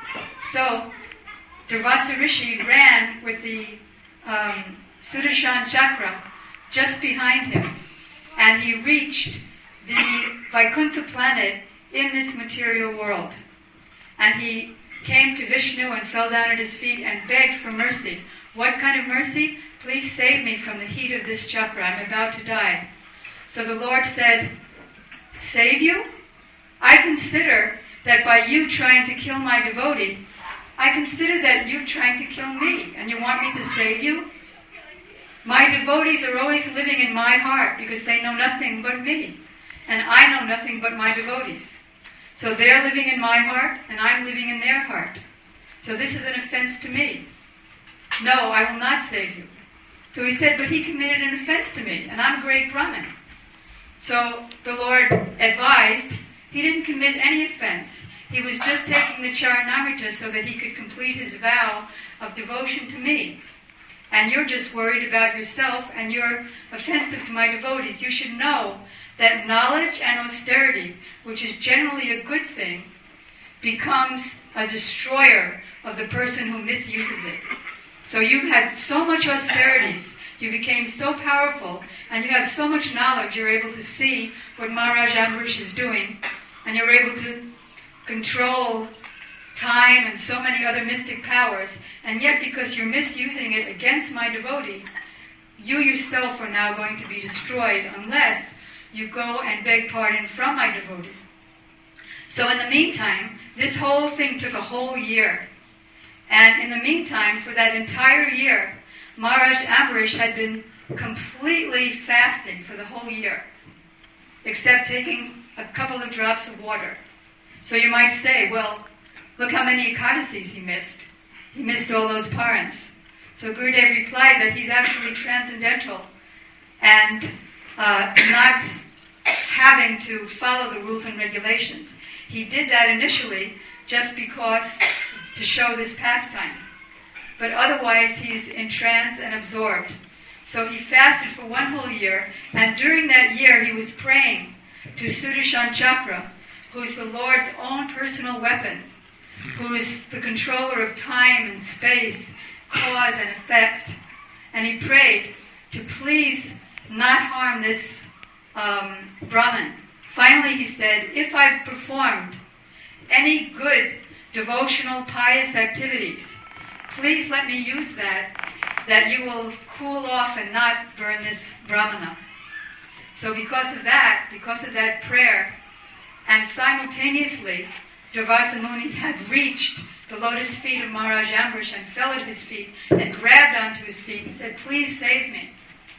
So Durvasa Rishi ran with the um, Sudarshan Chakra just behind him, and he reached the Vaikuntha planet in this material world. And he came to Vishnu and fell down at his feet and begged for mercy. What kind of mercy? Please save me from the heat of this chakra. I'm about to die. So the Lord said, save you? I consider that by you trying to kill my devotee, I consider that you trying to kill me, and you want me to save you? My devotees are always living in my heart because they know nothing but me, and I know nothing but my devotees. So they're living in my heart, and I'm living in their heart. So this is an offense to me. No, I will not save you. So he said, but he committed an offense to me, and I'm a great Brahmin. So the Lord advised, he didn't commit any offense. He was just taking the Charanamrita so that he could complete his vow of devotion to me. And you're just worried about yourself, and you're offensive to my devotees. You should know that knowledge and austerity, which is generally a good thing, becomes a destroyer of the person who misuses it. So you've had so much austerities, you became so powerful, and you have so much knowledge, you're able to see what Maharaj Ambarish is doing, and you're able to control time and so many other mystic powers, and yet because you're misusing it against my devotee, you yourself are now going to be destroyed unless you go and beg pardon from my devotee. So in the meantime, this whole thing took a whole year. And in the meantime, for that entire year, Maharaj Ambarish had been completely fasting for the whole year, except taking a couple of drops of water. So you might say, well, look how many Ekadasis he missed. He missed all those parents. So Gurudev replied that he's actually transcendental and uh, not having to follow the rules and regulations. He did that initially just because to show this pastime. But otherwise he's in trance and absorbed. So he fasted for one whole year, and during that year he was praying to Sudarshan Chakra, who's the Lord's own personal weapon, who is the controller of time and space, cause and effect. And he prayed to please not harm this um, Brahman. Finally he said, if I've performed any good devotional, pious activities, please let me use that, that you will cool off and not burn this Brahmana. So because of that, because of that prayer, and simultaneously, Durvasa Muni had reached the lotus feet of Maharaj Ambarish and fell at his feet and grabbed onto his feet and said, please save me.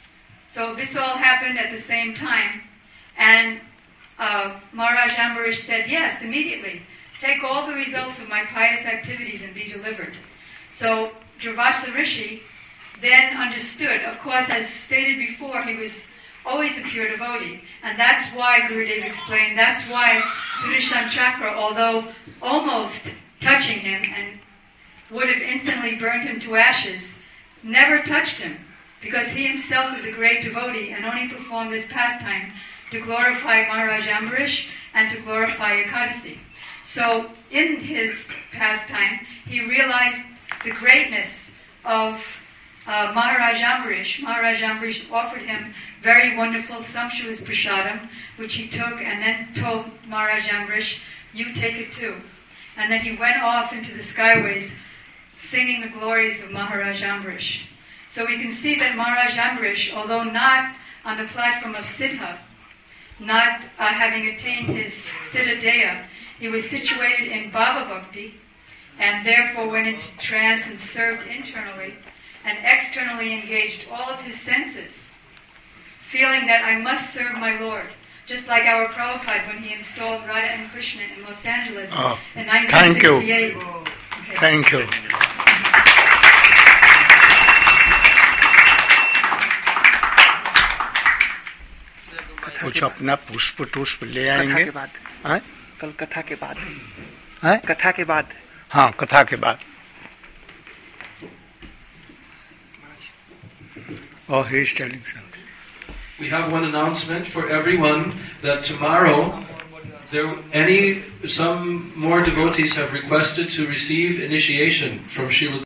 So this all happened at the same time, and uh, Maharaj Ambarish said, yes, immediately. Take all the results of my pious activities and be delivered. So Durvasa Rishi then understood. Of course, as stated before, he was always a pure devotee. And that's why Gurudev explained, that's why Sudarshan Chakra, although almost touching him and would have instantly burned him to ashes, never touched him, because he himself was a great devotee and only performed this pastime to glorify Maharaj Ambarish and to glorify Ekadasi. So in his pastime, he realized the greatness of uh, Maharaj Ambarish. Maharaj Ambarish offered him very wonderful, sumptuous prasadam, which he took and then told Maharaj Ambarish, you take it too. And then he went off into the skyways singing the glories of Maharaj Ambarish. So we can see that Maharaj Ambarish, although not on the platform of Siddha, not uh, having attained his Siddhadeya, he was situated in Bhava Bhakti, and therefore went into trance and served internally, and externally engaged all of his senses, feeling that I must serve my Lord. Just like our Prabhupada when he installed Radha and Krishna in Los Angeles oh, in nineteen sixty-eight. Thank you. Okay. Thank you. कुछ अपना पुष्प टुष्प ले आएंगे कथा के बाद हाँ? कल कथा के बाद हाँ? कथा के बाद हाँ कथा के बाद Oh, he is telling something. We have one announcement for everyone that tomorrow there any some more devotees have requested to receive initiation from Srila